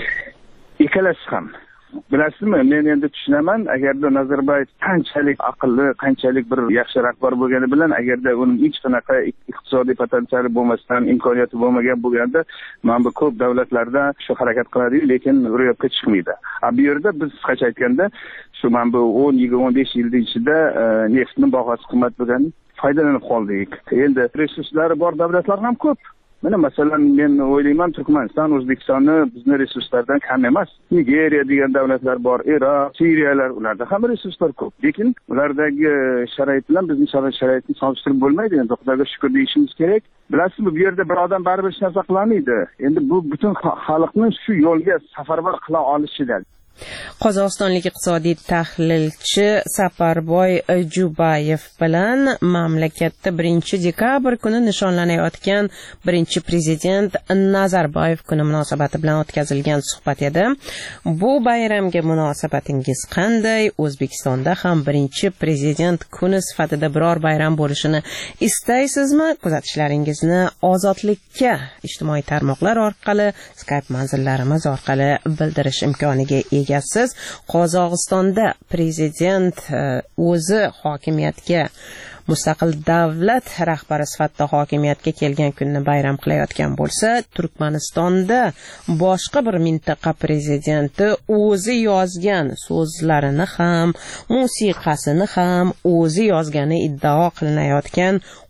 Ikkalasi ham. Bilasizmi, men endi tushunaman, agarda Nazarboyev qanchalik aqlli, qanchalik bir yaxshi rahbar bo'lgani bilan, agarda uning hech qanaqa iqtisodiy potensiali bo'lmasdan, imkoniyati bo'lmagan bo'lganda, mana bu ko'p davlatlarda shu harakat qiladi, lekin ro'yobga chiqmaydi. A bu yerda biz qisqacha aytganda, shu mana bu o'n yigirma o'n besh yil ichida neftning bahosi qimmat bo'lgan, foydalanib qoldik. Endi resurslari bor davlatlar ham ko'p. Mana masalan men o'ylayman, Turkmaniston, O'zbekistonni bizning resurslardan kam emas. Nigeriya degan davlatlar bor, Iroq, Suriyalar, ularda ham resurslar ko'p. Lekin ulardagi sharoit bilan bizning sharoitni solishtirib bo'lmaydi. Endi Xudoga shukr deyishimiz kerak. Bilasizmi, bu yerda bir odam baribir hech narsa qilolmaydi. Endi bu butun xalqni shu yo'lga safarbar qila olishidan. Qozog'istonlik iqtisodiy tahlilchi Saparboy Jubayev bilan mamlakatda birinchi dekabr kuni nishonlanayotgan birinchi prezident Nazarboyev kuni munosabati bilan o'tkazilgan suhbat edi. Bu bayramga munosabatingiz qanday? O'zbekistonda ham birinchi prezident kuni sifatida biror bayram bo'lishini istaysizmi? Kuzatishlaringizni Ozodlikka ijtimoiy tarmoqlar orqali, Skype manzillarimiz orqali bildirish imkoniga egasiz. Qozog'istonda prezident o'zi hokimiyatga mustaqil davlat rahbari sifatida hokimiyatga kelgan kunni bayram qilayotgan bo'lsa, Turkmanistonda boshqa bir mintaqa prezidenti o'zi yozgan so'zlarini ham, musiqasini ham o'zi yozgani iddao qilinayotgan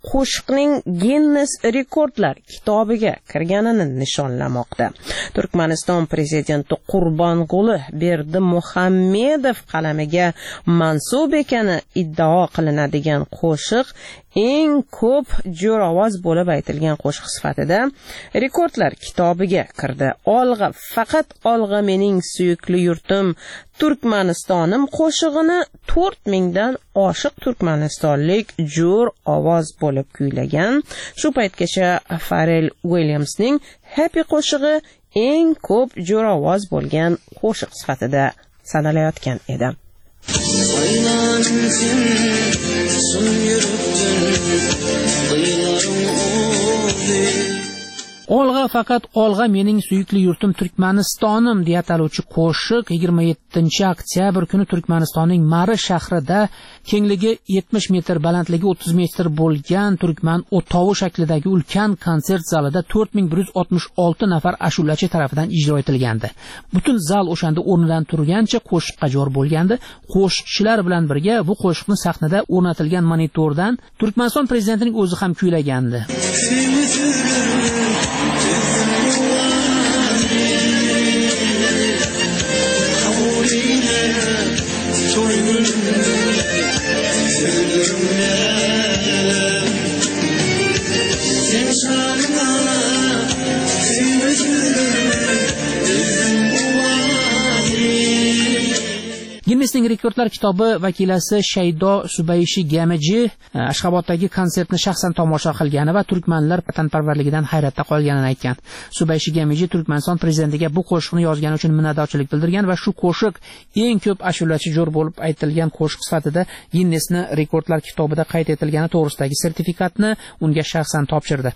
qo'shiqning Guinness rekordlar kitobiga kirganini nishonlamoqda. Turkmaniston prezidenti Qurbonguli Berdimuhammedov qalamiga mansub ekani iddao qilinadigan qo'shiq eng ko'p jo'rovoz bo'lib aytilgan qo'shiq sifatida rekordlar kitobiga kirdi. Olg'a, faqat olg'a mening suyukli yurtim Turkmanistonim qo'shig'ini to'rt mingdan oshiq turkmanistonlik jo'r ovoz bo'lib kuylagan. Shu paytgacha Pharrell Williamsning Happy qo'shig'i eng ko'p jo'rovoz bo'lgan qo'shiq sifatida sanalayotgan edi. Olg'a, faqat olg'a mening suyukli yurtim Turkmanistonim deya ataluvchi qo'shiq yigirma yettinchi oktyabr kuni Turkmanistonning Mari shahrida kengligi yetmish metr, balandligi o'ttiz metr bo'lgan Turkman o'tovi shaklidagi ulkan konsert zalida to'rt ming bir yuz oltmish olti nafar ashulachi tomonidan ijro etilgandi. Butun zal o'shanda o'rnidan turgancha qo'shiqqa jor bo'lgandi. Qo'shiqchilar bilan birga bu qo'shiqni sahnada o'rnatilgan monitordan Turkmaniston prezidentining o'zi ham kuylagandi. Guinnessning rekordlar kitobi vakilasi Shaydo Subayshi Gamaji Ashxoboddagi konsertni shaxsan tomosha qilgani va turkmanlar vatanparvarligidan hayratda qolganini aytgan. Subayshi Gamaji Turkmaniston prezidentiga bu qo'shiqni yozgani uchun minnatdorchilik bildirgan va shu qo'shiq eng ko'p ashulachi jo'r bo'lib aytilgan qo'shiq sifatida Guinnessni rekordlar kitobida qayd etilgani to'g'risidagi sertifikatni unga shaxsan topshirdi.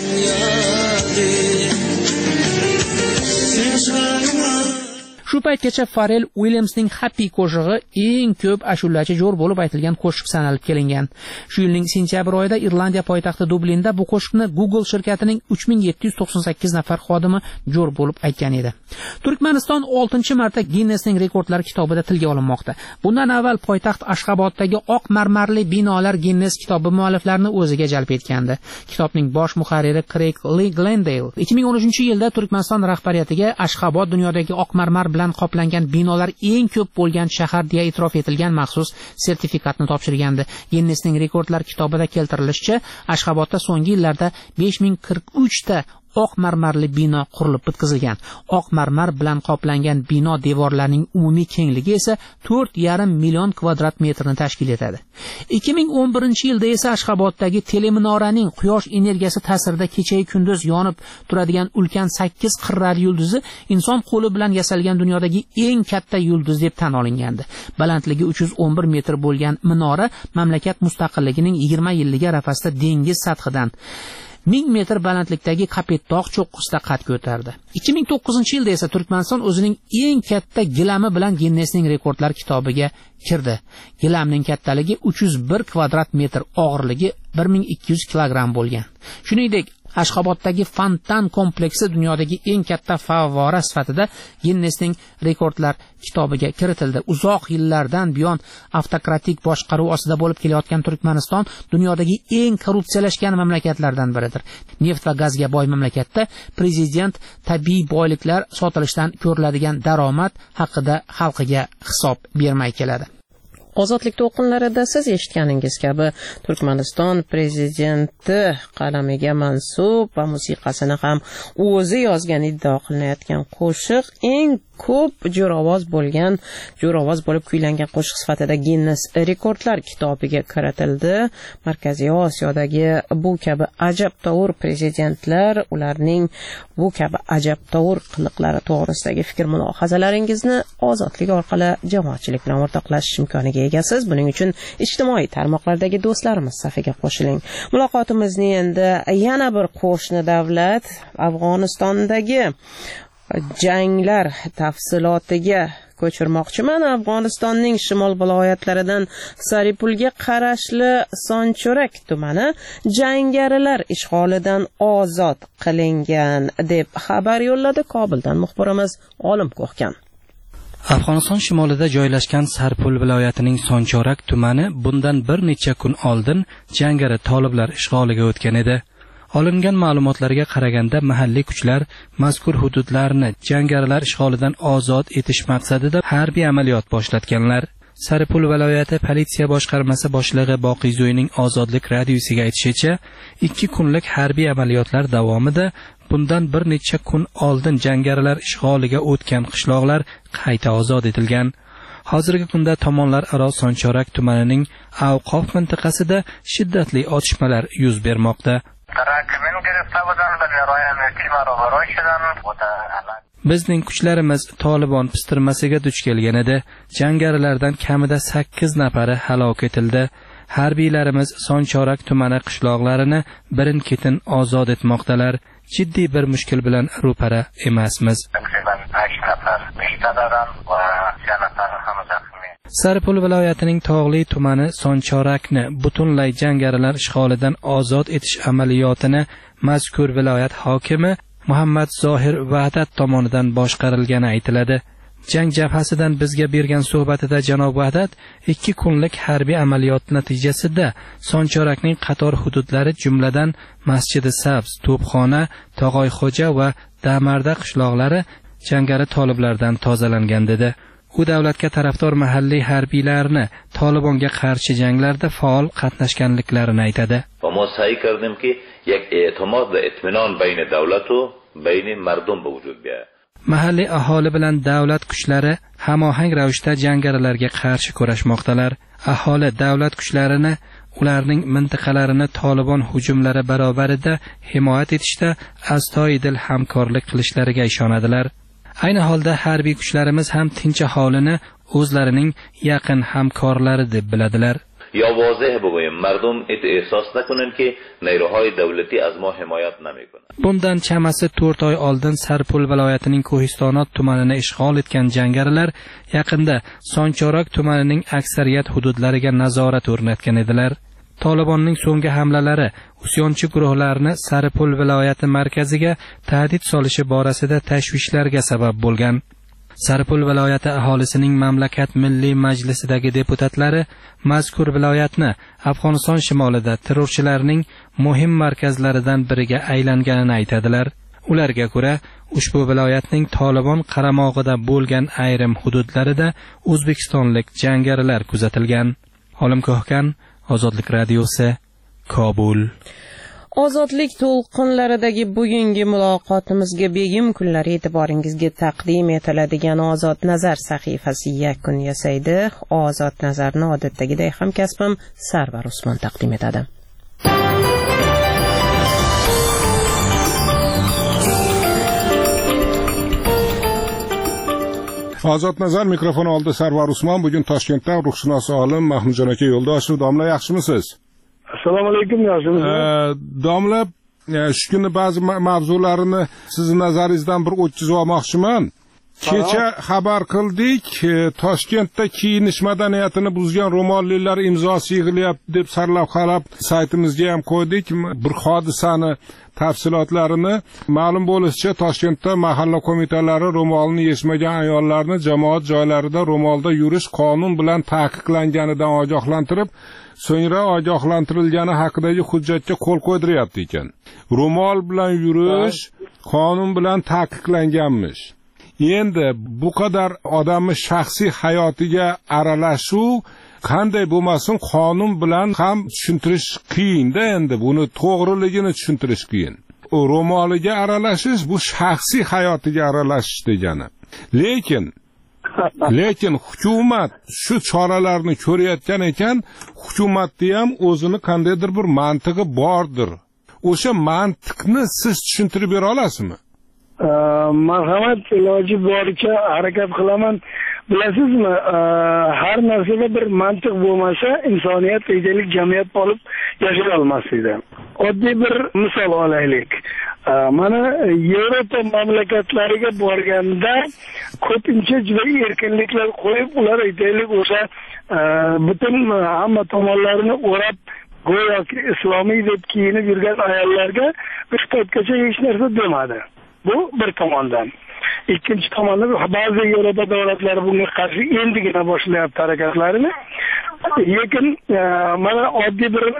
Shu paytgacha Pharrell Williamsning Happy qo'shig'i eng ko'p ashulachi jo'r bo'lib aytilgan qo'shiq sanalib kelingan. Shu yilning sentyabr oyida Irlandiya poytaxti Dublinda bu qo'shiqni Google shirkatining uch ming yetti yuz to'qson sakkiz nafar xodimi jo'r bo'lib aytgan edi. Turkmaniston oltinchi marta Guinnessning rekordlar kitobida tilga olinmoqda. Bundan avval poytaxt Ashxoboddagi oq marmarli binolar Guinness kitobi mualliflarini o'ziga jalb etgandi. Kitobning bosh muharriri Craig Lee Glendale ikki ming o'n uchinchi yilda Turkmaniston rahbariyatiga Ashxobod dunyodagi oq marmar bilan qoplangan binolar eng ko'p bo'lgan shahar deya e'tirof etilgan maxsus sertifikatni topshirgandi. Guinnessning rekordlar kitobida keltirilishicha, Ashxobodda so'nggi yillarda besh ming qirq uch ta oq marmarli bino qurilib bitkazilgan. Oq marmar bilan qoplangan bino devorlarining umumiy kengligi esa to'rt yarim million kvadrat metrni tashkil etadi. ikki ming o'n birinchi yilda esa Ashxoboddagi teleminoraning quyosh energiyasi ta'sirida kecha-yu kunduz yonib turadigan ulkan sakkiz qirrali yulduzi inson qo'li bilan yasalgan dunyodagi eng katta yulduz deb tan olingandi. Balandligi uch yuz o'n bir metr bo'lgan minora mamlakat mustaqilligining yigirma yilligi arafasida dengiz sathidan ming metr balandlikdagi Qapetdog' cho'qqisida qad ko'tardi. ikki ming to'qqizinchi yilda esa Turkmaniston o'zining eng katta gilami bilan Guinnessning rekordlar kitobiga kirdi. Gilamning kattaligi uch yuz bir kvadrat metr, og'irligi bir ming ikki yuz kilogramm bo'lgan. Shuningdek, Ashxoboddagi fontan kompleksi dunyodagi eng katta favvora sifatida Guinnessning rekordlar kitobiga kiritildi. Uzoq yillardan buyon avtokratik boshqaruv ostida bo'lib kelayotgan Turkmaniston dunyodagi eng korrupsiyalashgan mamlakatlardan biridir. Neft va gazga boy mamlakatda prezident tabiiy boyliklar sotilishidan ko'riladigan daromad haqida xalqiga hisob bermay keladi. Ozodlik to'lqinlarida siz eshitganingiz kabi Turkmaniston prezidenti qalamiga mansub va musiqasini ham o'zi yozgan iddao qilinayotgan qo'shiq eng ko'p jo'rovoz bo'lgan, jo'rovoz bo'lib kuylangan qo'shiq sifatida Guinness rekordlar kitobiga kiritildi. Markaziy Osiyodagi bu kabi ajabtovur prezidentlar, ularning bu kabi ajabtovur qiliqlari to'g'risidagi fikr mulohazalaringizni Ozodlik orqali jamoatchilik bilan o'rtoqlashish imkoniga egasiz. Buning uchun ijtimoiy tarmoqlardagi do'stlarimiz safiga qo'shiling. Muloqotimizni endi yana bir qo'shni davlat Afg'onistondagi janglar tafsilotiga ko'chirmoqchiman. Afg'onistonning shimol viloyatlaridan Saripulga qarashli Sonchorak tumani jangarilar ishg'olidan ozod qilingan deb xabar yo'lladi Kobuldan muxbirimiz Olim Ko'xkan. Afg'oniston shimolida joylashgan Sarpul viloyatining Sonchorak tumani bundan bir necha kun oldin jangari toliblar ishg'oliga o'tgan edi. Olingan ma'lumotlarga qaraganda mahalliy kuchlar mazkur hududlarni jangarilar ishg'olidan ozod etish maqsadida harbiy amaliyot boshlatganlar. Sarpul viloyati politsiya boshqarmasi boshlig'i Boqizo'yning ozodlik radiosiga aytishicha, ikki kunlik harbiy amaliyotlar davomida bundan bir necha kun oldin jangarilar ishg'oliga o'tgan qishloqlar qayta ozod etilgan. Hozirgi kunda tomonlar aro Sonchorak tumanining Avqof mintaqasida shiddatli otishmalar yuz bermoqda. Bizning kuchlarimiz Tolibon pistirmasiga duch kelgan edi. Jangarilardan kamida sakkiz nafari halok etildi. Harbiylarimiz Sonchorak tumani qishloqlarini birin-ketin ozod etmoqdalar. Jiddiy bir mushkil bilan ro'para emasmiz. Sarpul viloyatining tog'li tumani Sonchorakni butunlay jangarilar ishg'olidan ozod etish amaliyotini mazkur viloyat hokimi Muhammad Zohir Vahdat tomonidan boshqarilgani aytiladi. Jang jabhasidan bizga bergan suhbatida janob Vahdat ikki kunlik harbiy amaliyot natijasida Sonchorakning qator hududlari jumladan Masjidi Sabz, To'pxona, Tog'oyxo'ja va Damarda qishloqlari jangari toliblardan tozalangan dedi. U davlatga tarafdor mahalliy harbiylarni Tolibonga qarshi janglarda faol qatnashganliklarini aytadi. ما سعی کردیم که یک اعتماد و اطمینان بین دولت و بین مردم به وجود بیاید. Mahalliy aholi bilan davlat kuchlari hamohang ravishda jangarilarga qarshi kurashmoqdalar. Aholi davlat kuchlarini ularning mintaqalarini Tolibon hujumlari barobarida himoya etishda astoydil hamkorlik qilishlariga ishonadilar. Ayni holda harbiy kuchlarimiz ham tinch aholini o'zlarining yaqin hamkorlari deb biladilar. یا واضح بگویم مردم احساس نکنن که نیروهای دولتی از ما حمایت نمیکنن. Bundan chamasi to'rt oy oldin Sarpul viloyatining Ko'histonot tumanini ishg'ol etgan jangarilar yaqinda Sonchorak tumanining aksariyat hududlariga nazorat o'rnatgan edilar. Tolibonning so'nggi hamlalari usyonchi guruhlarni Sarpul viloyati markaziga tahdid solishi borasida tashvishlarga sabab bo'lgan. Sarpul viloyati aholisining mamlakat milliy majlisidagi deputatlari mazkur viloyatni Afg'oniston shimolida terrorchilarning muhim markazlaridan biriga aylanganini aytadilar. Ularga ko'ra, ushbu viloyatning Tolibon qaramog'ida bo'lgan ayrim hududlarida o'zbekistonlik jangarilar kuzatilgan. Olim Ko'hkan, Ozodlik radiosi, Kobul. Ozodlik to'lqinlaridagi bugungi muloqotimizga begim kunlari e'tiboringizga taqdim etiladigan Ozod Nazar sahifasi yakun yasaydi. Ozod Nazarni odatdagidek hamkasbim Sarvar Usmon taqdim etadi. Ozod Nazar mikrofon oldi Sarvar Usmon. Bugun Toshkentdan ruhshunos olim Mahmudjon aka yo'ldoshev. Domla, yaxshimisiz? Assalomu alaykum, yaxshimisiz? Domla, shu kuni ba'zi mavzularini siz nazaringizdan bir o'tkazib olmoqchiman. Kecha xabar qildik, Toshkentda kiyinish madaniyatini buzgan ro'mollilar imzosi yig'ilyapti deb sarlavhalab saytimizga ham qo'ydik. Bir hodisani tafsilotlarini ma'lum bo'lishicha, Toshkentda mahalla qo'mitalari ro'molni yechmagan ayollarni jamoat joylarida ro'molda yurish qonun bilan taqiqlanganidan ogohlantirib, so'ngra ogohlantirilgani haqidagi hujjatga qo'l qo'ydiryapti ekan. Ro'mol bilan yurish qonun bilan taqiqlanganmish. Endi bu qadar odamning shaxsiy hayotiga aralashuv qanday bo'lmasin qonun bilan ham tushuntirish qiyin-da, endi buni to'g'riligini tushuntirish qiyin. O ro'moliga aralashish bu shaxsiy hayotiga aralashish degani. Lekin lekin hukumat shu choralarni ko'rayotgan ekan, hukumatning ham o'zini qandaydir bir mantig'i bordir. O'sha mantiqni siz tushuntirib bera olasizmi? Marhamat, iloji boricha harakat qilaman. Bilasizmi, har narsada bir mantiq bo'lmasa, insoniyat egalik jamiyat bo'lib yashay olmasdi. Oddiy bir misol olaylik. Mana Yevropa mamlakatlariga borganda ko'pincha juda erkinliklar qo'yib, ular aytaylik o'sha butun hamma tomonlarini o'rab go'yoki islomiy deb kiyinib yurgan ayollarga bir paytgacha hech narsa demadi. Bu bir tomondan. ikkinchi tomoni ba'zi Yevropa davlatlari bunga qarshi endigina boshlayapti harakatlarini. Lekin mana oddiy bir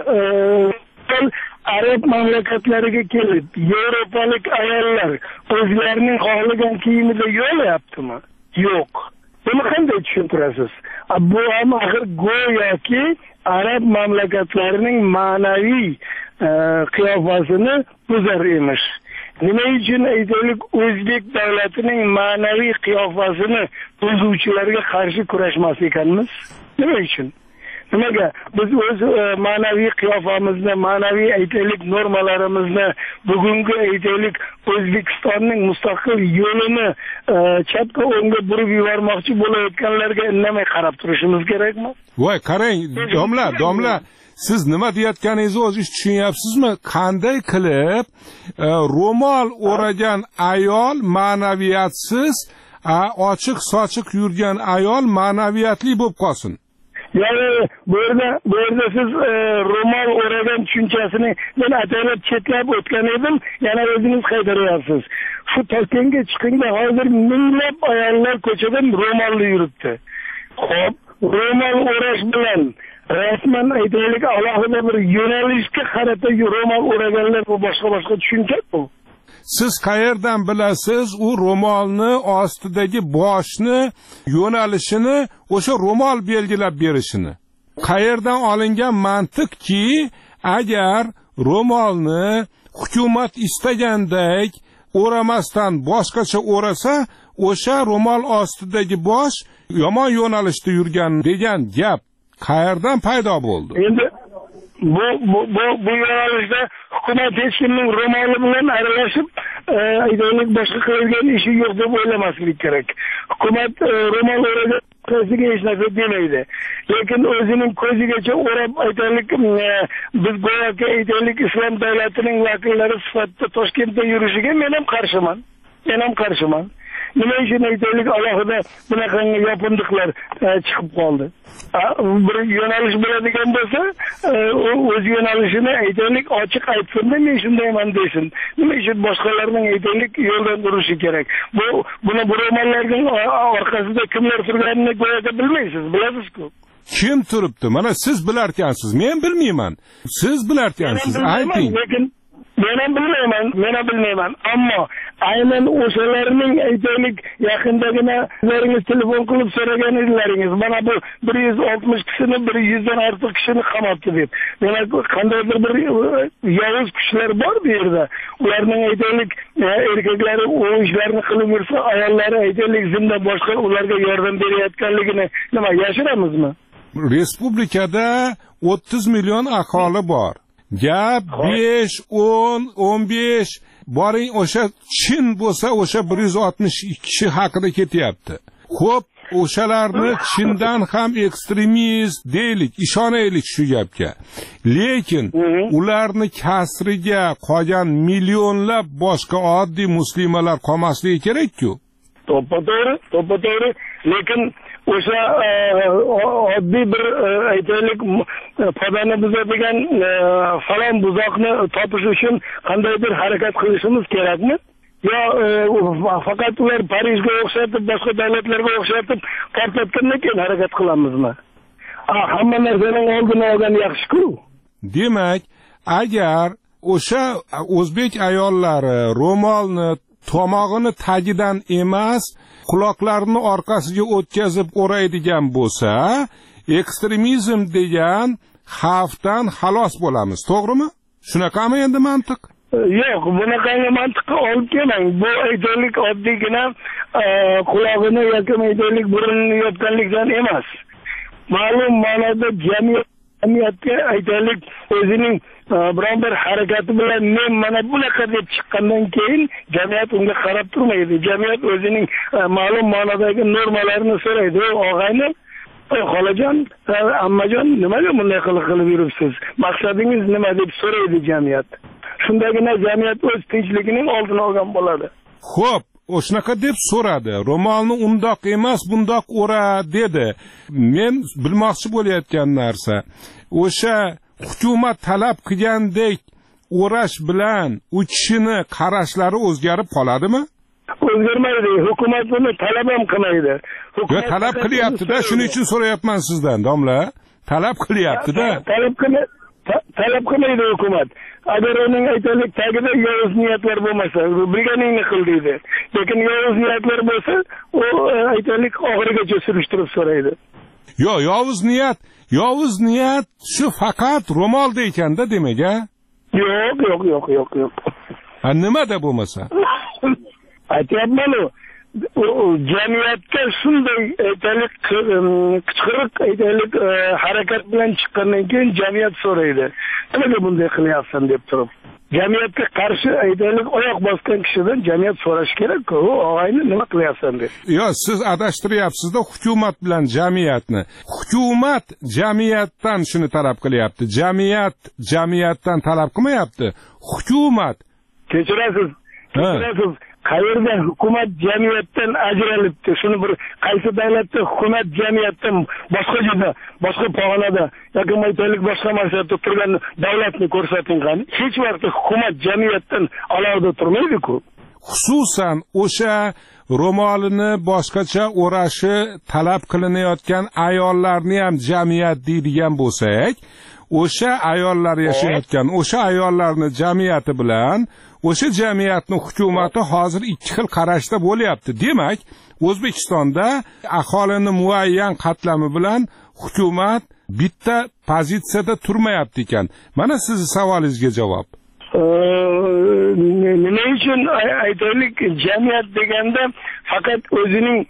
arab mamlakatlariga kelib yevropalik ayollar o'zlarining xohlagan kiyimida yurmayaptimi? Yo'q. Buni qanday tushuntirasiz? Bu ham axir go'yoki arab mamlakatlarining ma'naviy qiyofasini buzar emish. Nima uchun aytaylik o'zbek davlatining ma'naviy qiyofasini buzuvchilarga qarshi kurashmas ekanmiz? Nima uchun? Nimaga biz o'z ma'naviy qiyofamizni, ma'naviy aytaylik normalarimizni, bugungi aytaylik O'zbekistonning mustaqil yo'lini chapga o'ngga burib yubormoqchi bo'layotganlarga indamay qarab turishimiz kerakmi? Voy, qarang, domla, domla, siz nima deyotganingizni o'zingiz tushunyapsizmi? Qanday qilib ro'mol o'ragan ayol ma'naviyatsiz, ochiq sochiq yurgan ayol ma'naviyatli bo'lib qolsin? Ya'ni bu yerda bu yerda siz ro'mol o'ragan tushunchasini men atalab chetlab o'tgan edim, yana o'zingiz qaytaryapsiz. Shu Toshkentga chiqingda hozir minglab ayollar ko'chada ro'molli yuribdi. Xo'p, ro'mol o'rash bilan rasman aytaylik alohida bir yo'nalishga qarata ro'mol o'raganlar bu boshqa-boshqa tushuncha bu. Siz qayerdan bilasiz u ro'molni ostidagi boshni yo'nalishini o'sha ro'mol belgilab berishini? Qayerdan olingan mantiqki, agar ro'molni hukumat istagandek o'ramasdan boshqacha o'rasa, o'sha ro'mol ostidagi bosh yomon yo'nalishda yurgan degan gap qayerdan paydo bo'ldi? Endi bu bu bu bu yo'nalishda hukumat hech kimning ro'moli bilan aralashib aytaylik boshqa qilgan ishi yo'q deb o'ylamaslik kerak. Hukumat ro'mol o'ragan qilishga hech narsa demaydi. Lekin o'zining ko'zigacha o'rab aytaylik biz go'yoki aytaylik islom davlatining vakillari sifatida Toshkentda yurishiga men ham qarshiman. Men ham qarshiman. Nima uchun aytaylik alohida bunaqangi yopindiqlar chiqib qoldi? Bir yo'nalish bo'ladigan bo'lsa, o'z yo'nalishini aytaylik ochiq aytsin-da, men shundayman desin. Nima uchun boshqalarning aytaylik yo'ldan urishi kerak? Bu buni bu ro'mollarning orqasida kimlar turganini go'yoki bilmaysiz, bilasiz-ku. Kim turibdi? Mana siz bilarkansiz, men bilmayman. Siz bilarkansiz, ayting. Lekin men ham bilmayman, men ham bilmayman. Ammo aynan o'shalarning aytaylik yaqindagina o'zlaringiz telefon qilib so'ragan edlaringiz, mana bu bir yuz oltmish kishini, bir yuzdan ortiq kishini qamatdi deb. Demak, qandaydir bir yovuz kuchlar bor bu yerda. Ularning aytaylik erkaklari o ishlarni qilib yursa, ayollari aytaylik zimdan boshqa ularga yordam berayotganligini nima yashiramizmi? Respublikada o'ttiz million aholi bor. Gap besh, o'n, o'n besh boring o'sha chin bo'lsa o'sha bir yuz oltmish kishi haqida ketyapti. Xo'p, o'shalarni chindan ham ekstremist deylik, ishonaylik shu gapga. Lekin ularni kasriga qolgan millionlab boshqa oddiy muslimalar qolmasligi kerak-ku. To'ppa-to'g'ri, to'ppa-to'g'ri, lekin o'sha oddiy bir aytaylik podani buzadigan falon buzoqni topish uchun qandaydir harakat qilishimiz kerakmi? Yo faqat ular Parijga o'xshatib, boshqa davlatlarga o'xshatib portlatgandan keyin harakat qilamizmi? Hamma narsaning oldini olgan yaxshi-ku. Demak, agar o'sha o'zbek ayollari ro'molni tomog'ini tagidan emas, quloqlarini orqasiga o'tkazib o'raydigan bo'lsa, ekstremizm degan xavfdan xalos bo'lamiz, to'g'rimi? Shunaqami endi mantiq? Yo'q, bunaqangi mantiqqa olib kelmang. Bu aytaylik oddiygina qulog'ini yoki aytaylik burunini yopganlikdan emas. Ma'lum ma'noda jamiyatga aytaylik o'zining biron bir harakati bilan men mana bunaqa deb chiqqandan keyin jamiyat unga qarab turmaydi. Jamiyat o'zining ma'lum ma'nodagi normalarini so'raydi. Og'ayni, xolajon, ammajon, nimaga bunday qilib qilib yuribsiz? Maqsadingiz nima deb so'raydi jamiyat. Shundagina jamiyat o'z tinchligining oldini olgan bo'ladi. Xo'p, o'shanaqa deb so'radi. Ro'molni undoq emas, bundoq o'ra dedi. Men bilmoqchi bo'layotgan narsa, o'sha hukumat talab qilgandek o'rash bilan u kishini qarashlari o'zgarib qoladimi? o'zgarmaydi. Hukumat buni talab ham qilmaydi. Yo, talab qilyapti-da, shuning uchun so'rayapman sizdan, domla. Talab qilyapti-da. Talab qilmaydi. Talab qilmaydi hukumat. Agar uning aytaylik tagida yovuz niyatlar bo'lmasa, bilganingni qil deydi. Lekin yovuz niyatlar bo'lsa, u aytaylik oxirigacha surishtirib so'raydi. Yo, yovuz niyat, yovuz niyat shu faqat ro'molda ekanda, demak, a? Yo'q, yo'q, yo'q, yo'q, yo'q. Ha, nimada bo'lmasa? Aytyapman-ku, jamiyatga shunday aytaylik qichqiriq aytaylik harakat bilan chiqqandan keyin jamiyat so'raydi. Nimaga bunday qilyapsan deb turib. Jamiyatga qarshi aytaylik oyoq bosgan kishidan jamiyat so'rash kerak-ku, og'ayni nima qilyapsan deb. Yo, siz adashtiryapsiz-da hukumat bilan jamiyatni. Hukumat jamiyatdan shuni talab qilyapti. Jamiyat jamiyatdan talab qilmayapti. Hukumat. Kechirasiz. Kechirasiz. Qayerda hukumat jamiyatdan ajralibdi? Shuni bir qaysi davlatda hukumat jamiyatdan boshqa joyda, boshqa pog'onada yoki aytaylik boshqa maqsadda turgan davlatni ko'rsating qani? Hech vaqtda hukumat jamiyatdan alohida turmaydi-ku. Xususan o'sha ro'molini boshqacha o'rashi talab qilinayotgan ayollarni ham jamiyat deydigan bo'lsak, o'sha ayollar yashayotgan o'sha ayollarni jamiyati bilan o'sha jamiyatni hukumati hozir ikki xil qarashda bo'lyapti. Demak, O'zbekistonda aholini muayyan qatlami bilan hukumat bitta pozitsiyada turmayapti ekan. Mana sizning savolingizga javob. Nima uchun aytaylik jamiyat deganda faqat o'zining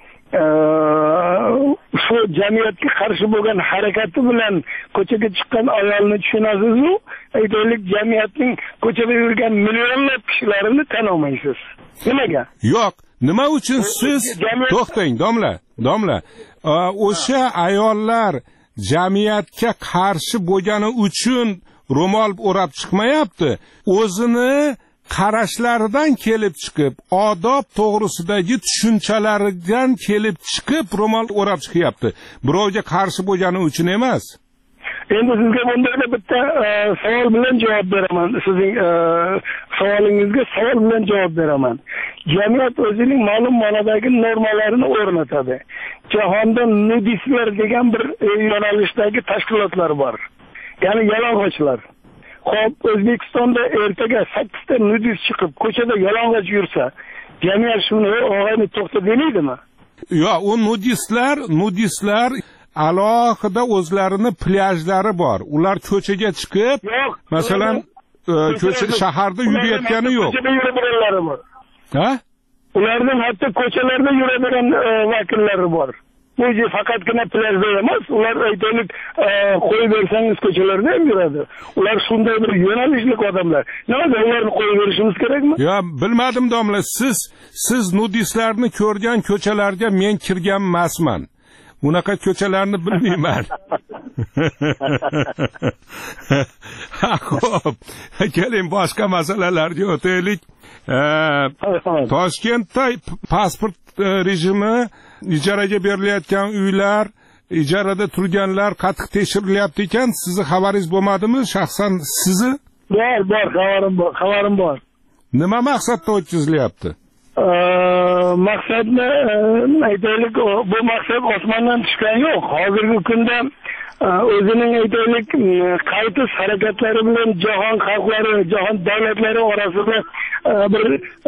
shu jamiyatga qarshi bo'lgan harakati bilan ko'chaga chiqqan ayolni tushunasizmi? Aytaylik jamiyatning ko'chada yurgan millionlab kishilarini tan olmaysiz. Nimaga? Yo'q, nima uchun siz to'xtang, domla, domla. O'sha ayollar jamiyatga qarshi bo'lgani uchun ro'mol o'rab chiqmayapti. O'zini qarashlaridan kelib chiqib, odob to'g'risidagi tushunchalaridan kelib chiqib ro'mol o'rab chiqyapti. Birovga qarshi bo'lgani uchun emas. Endi sizga bundayda bitta savol bilan javob beraman. Sizning savolingizga savol bilan javob beraman. Jamiyat o'zining ma'lum ma'nodagi normalarini o'rnatadi. Jahonda nudistlar degan bir yo'nalishdagi tashkilotlar bor. Ya'ni yalang'ochlar. Xo'p, O'zbekistonda ertaga sakkizta nudist chiqib, ko'chada yalang'och yursa, jamiyat shuni og'ayni to'xta demaydimi? Yo'q, u nudistlar, nudistlar alohida o'zlarini plyajlari bor. Ular ko'chaga chiqib, masalan, ko'cha shaharda yurayotgani yo'q. Ko'chada yuraveranlari bor. Ha? Ularning hatto ko'chalarda yuraveran vakillari bor. Bu faqatgina plyajda emas, ular aytaylik qo'yib bersangiz ko'chalarda ham yuradi. Ular shunday bir yo'nalishlik odamlar. Nimaga ularni qo'yib berishimiz kerakmi? Yo, bilmadim domla, siz siz nudistlarni ko'rgan ko'chalarga men kirgan emasman. Unaqa ko'chalarni bilmayman. Xo'p, keling boshqa masalalarga o'taylik. Toshkentda pasport rejimi, ijaraga berilayotgan uylar, ijarada turganlar qattiq tekshirilyapti ekan. Sizni xabaringiz bo'lmadimi? Shaxsan sizni? Bor, bor, xabarim bor, xabarim bor. Nima maqsadda o'tkazilyapti? Maqsadni aytaylik, bu maqsad osmondan tushgan yo'q. Hozirgi kunda o'zining aytaylik qaytish harakatlari bilan jahon xalqlari, jahon davlatlari orasida bir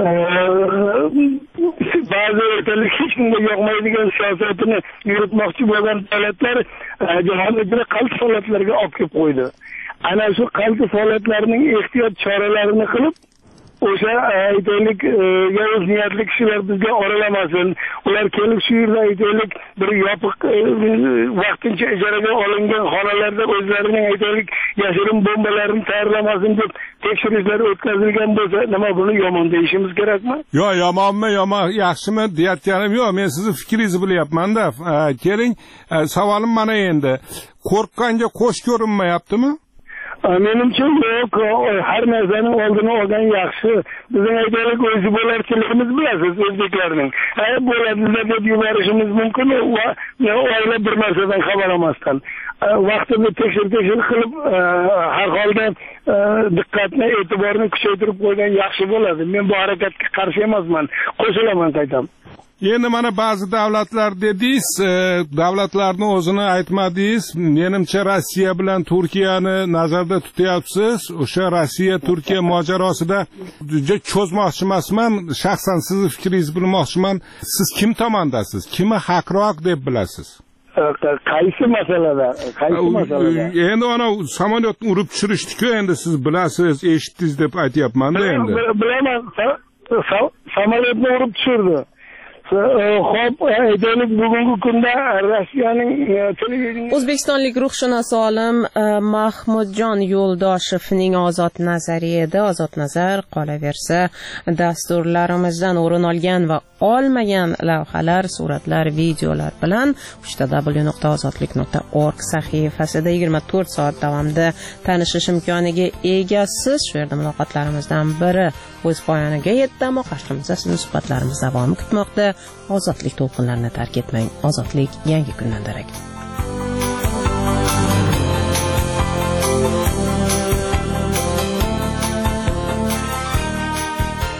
ba'zi aytaylik hech kimga yoqmaydigan siyosatini yuritmoqchi bo'lgan davlatlar jahonda juda qaltis holatlarga olib kelib qo'ydi. Ana shu qaltis holatlarning ehtiyot choralarini qilib, o'sha aytaylik yovuz niyatli kishilar bizga oralamasin. Ular kelib shu yerda aytaylik bir yopiq vaqtincha ijaraga olingan xonalarda o'zlarining aytaylik yashirin bombalarini tayyorlamasin deb tekshirishlar o'tkazilgan bo'lsa, nima buni yomon deyishimiz kerakmi? Yo'q, yomonmi, yomon, yaxshimi deyotganim yo'q. Men sizni fikringizni bilyapman-da. Keling, savolim mana endi. Qo'rqqanga qo'sh ko'rinmayaptimi? menimcha yo'q, har narsani oldini olgan yaxshi. Bizning aytaylik o'zi bo'larchiligimiz bilasiz o'zbeklarning. Ay bo'ladi deb yuborishimiz mumkin va oila bir narsadan xabar olmasdan. Vaqtida tekshir tekshir qilib har holda diqqatni, e'tiborni kuchaytirib qo'ygan yaxshi bo'ladi. Men bu harakatga qarshi emasman, qo'shilaman qaytam. Endi mana ba'zi davlatlar dedingiz, davlatlarni o'zini aytmadingiz. Menimcha Rossiya bilan Turkiyani nazarda tutyapsiz. O'sha Rossiya Turkiya mojarosida juda cho'zmoqchi emasman, shaxsan sizning fikringizni bilmoqchiman. Siz kim tomondasiz? Kimi haqroq deb bilasiz? Qaysi masalada? Qaysi masalada? Endi ana samolyotni urib tushirishdi-ku, endi siz bilasiz, eshitdingiz deb aytyapman-da endi. Bilaman, samolyotni urib tushirdi. Xo'p, aytaylik bugungi kunda Rossiyaning televideniya O'zbekistonlik ruhshunos olim Mahmudjon Yo'ldoshevning ozod nazari edi. Ozod nazar qolaversa, dasturlarimizdan o'rin olgan va olmagan lavhalar, suratlar, videolar bilan uch w nuqta ozodlik nuqta org sahifasida yigirma to'rt soat davomida tanishish imkoniga egasiz. Shu yerda muloqotlarimizdan biri o'z poyoniga yetdi, ammo qashqimizda sizning suhbatlarimiz davomi kutmoqda. Ozodlik to'lqinlarini tark etmang. Ozodlik yangi kundan darak.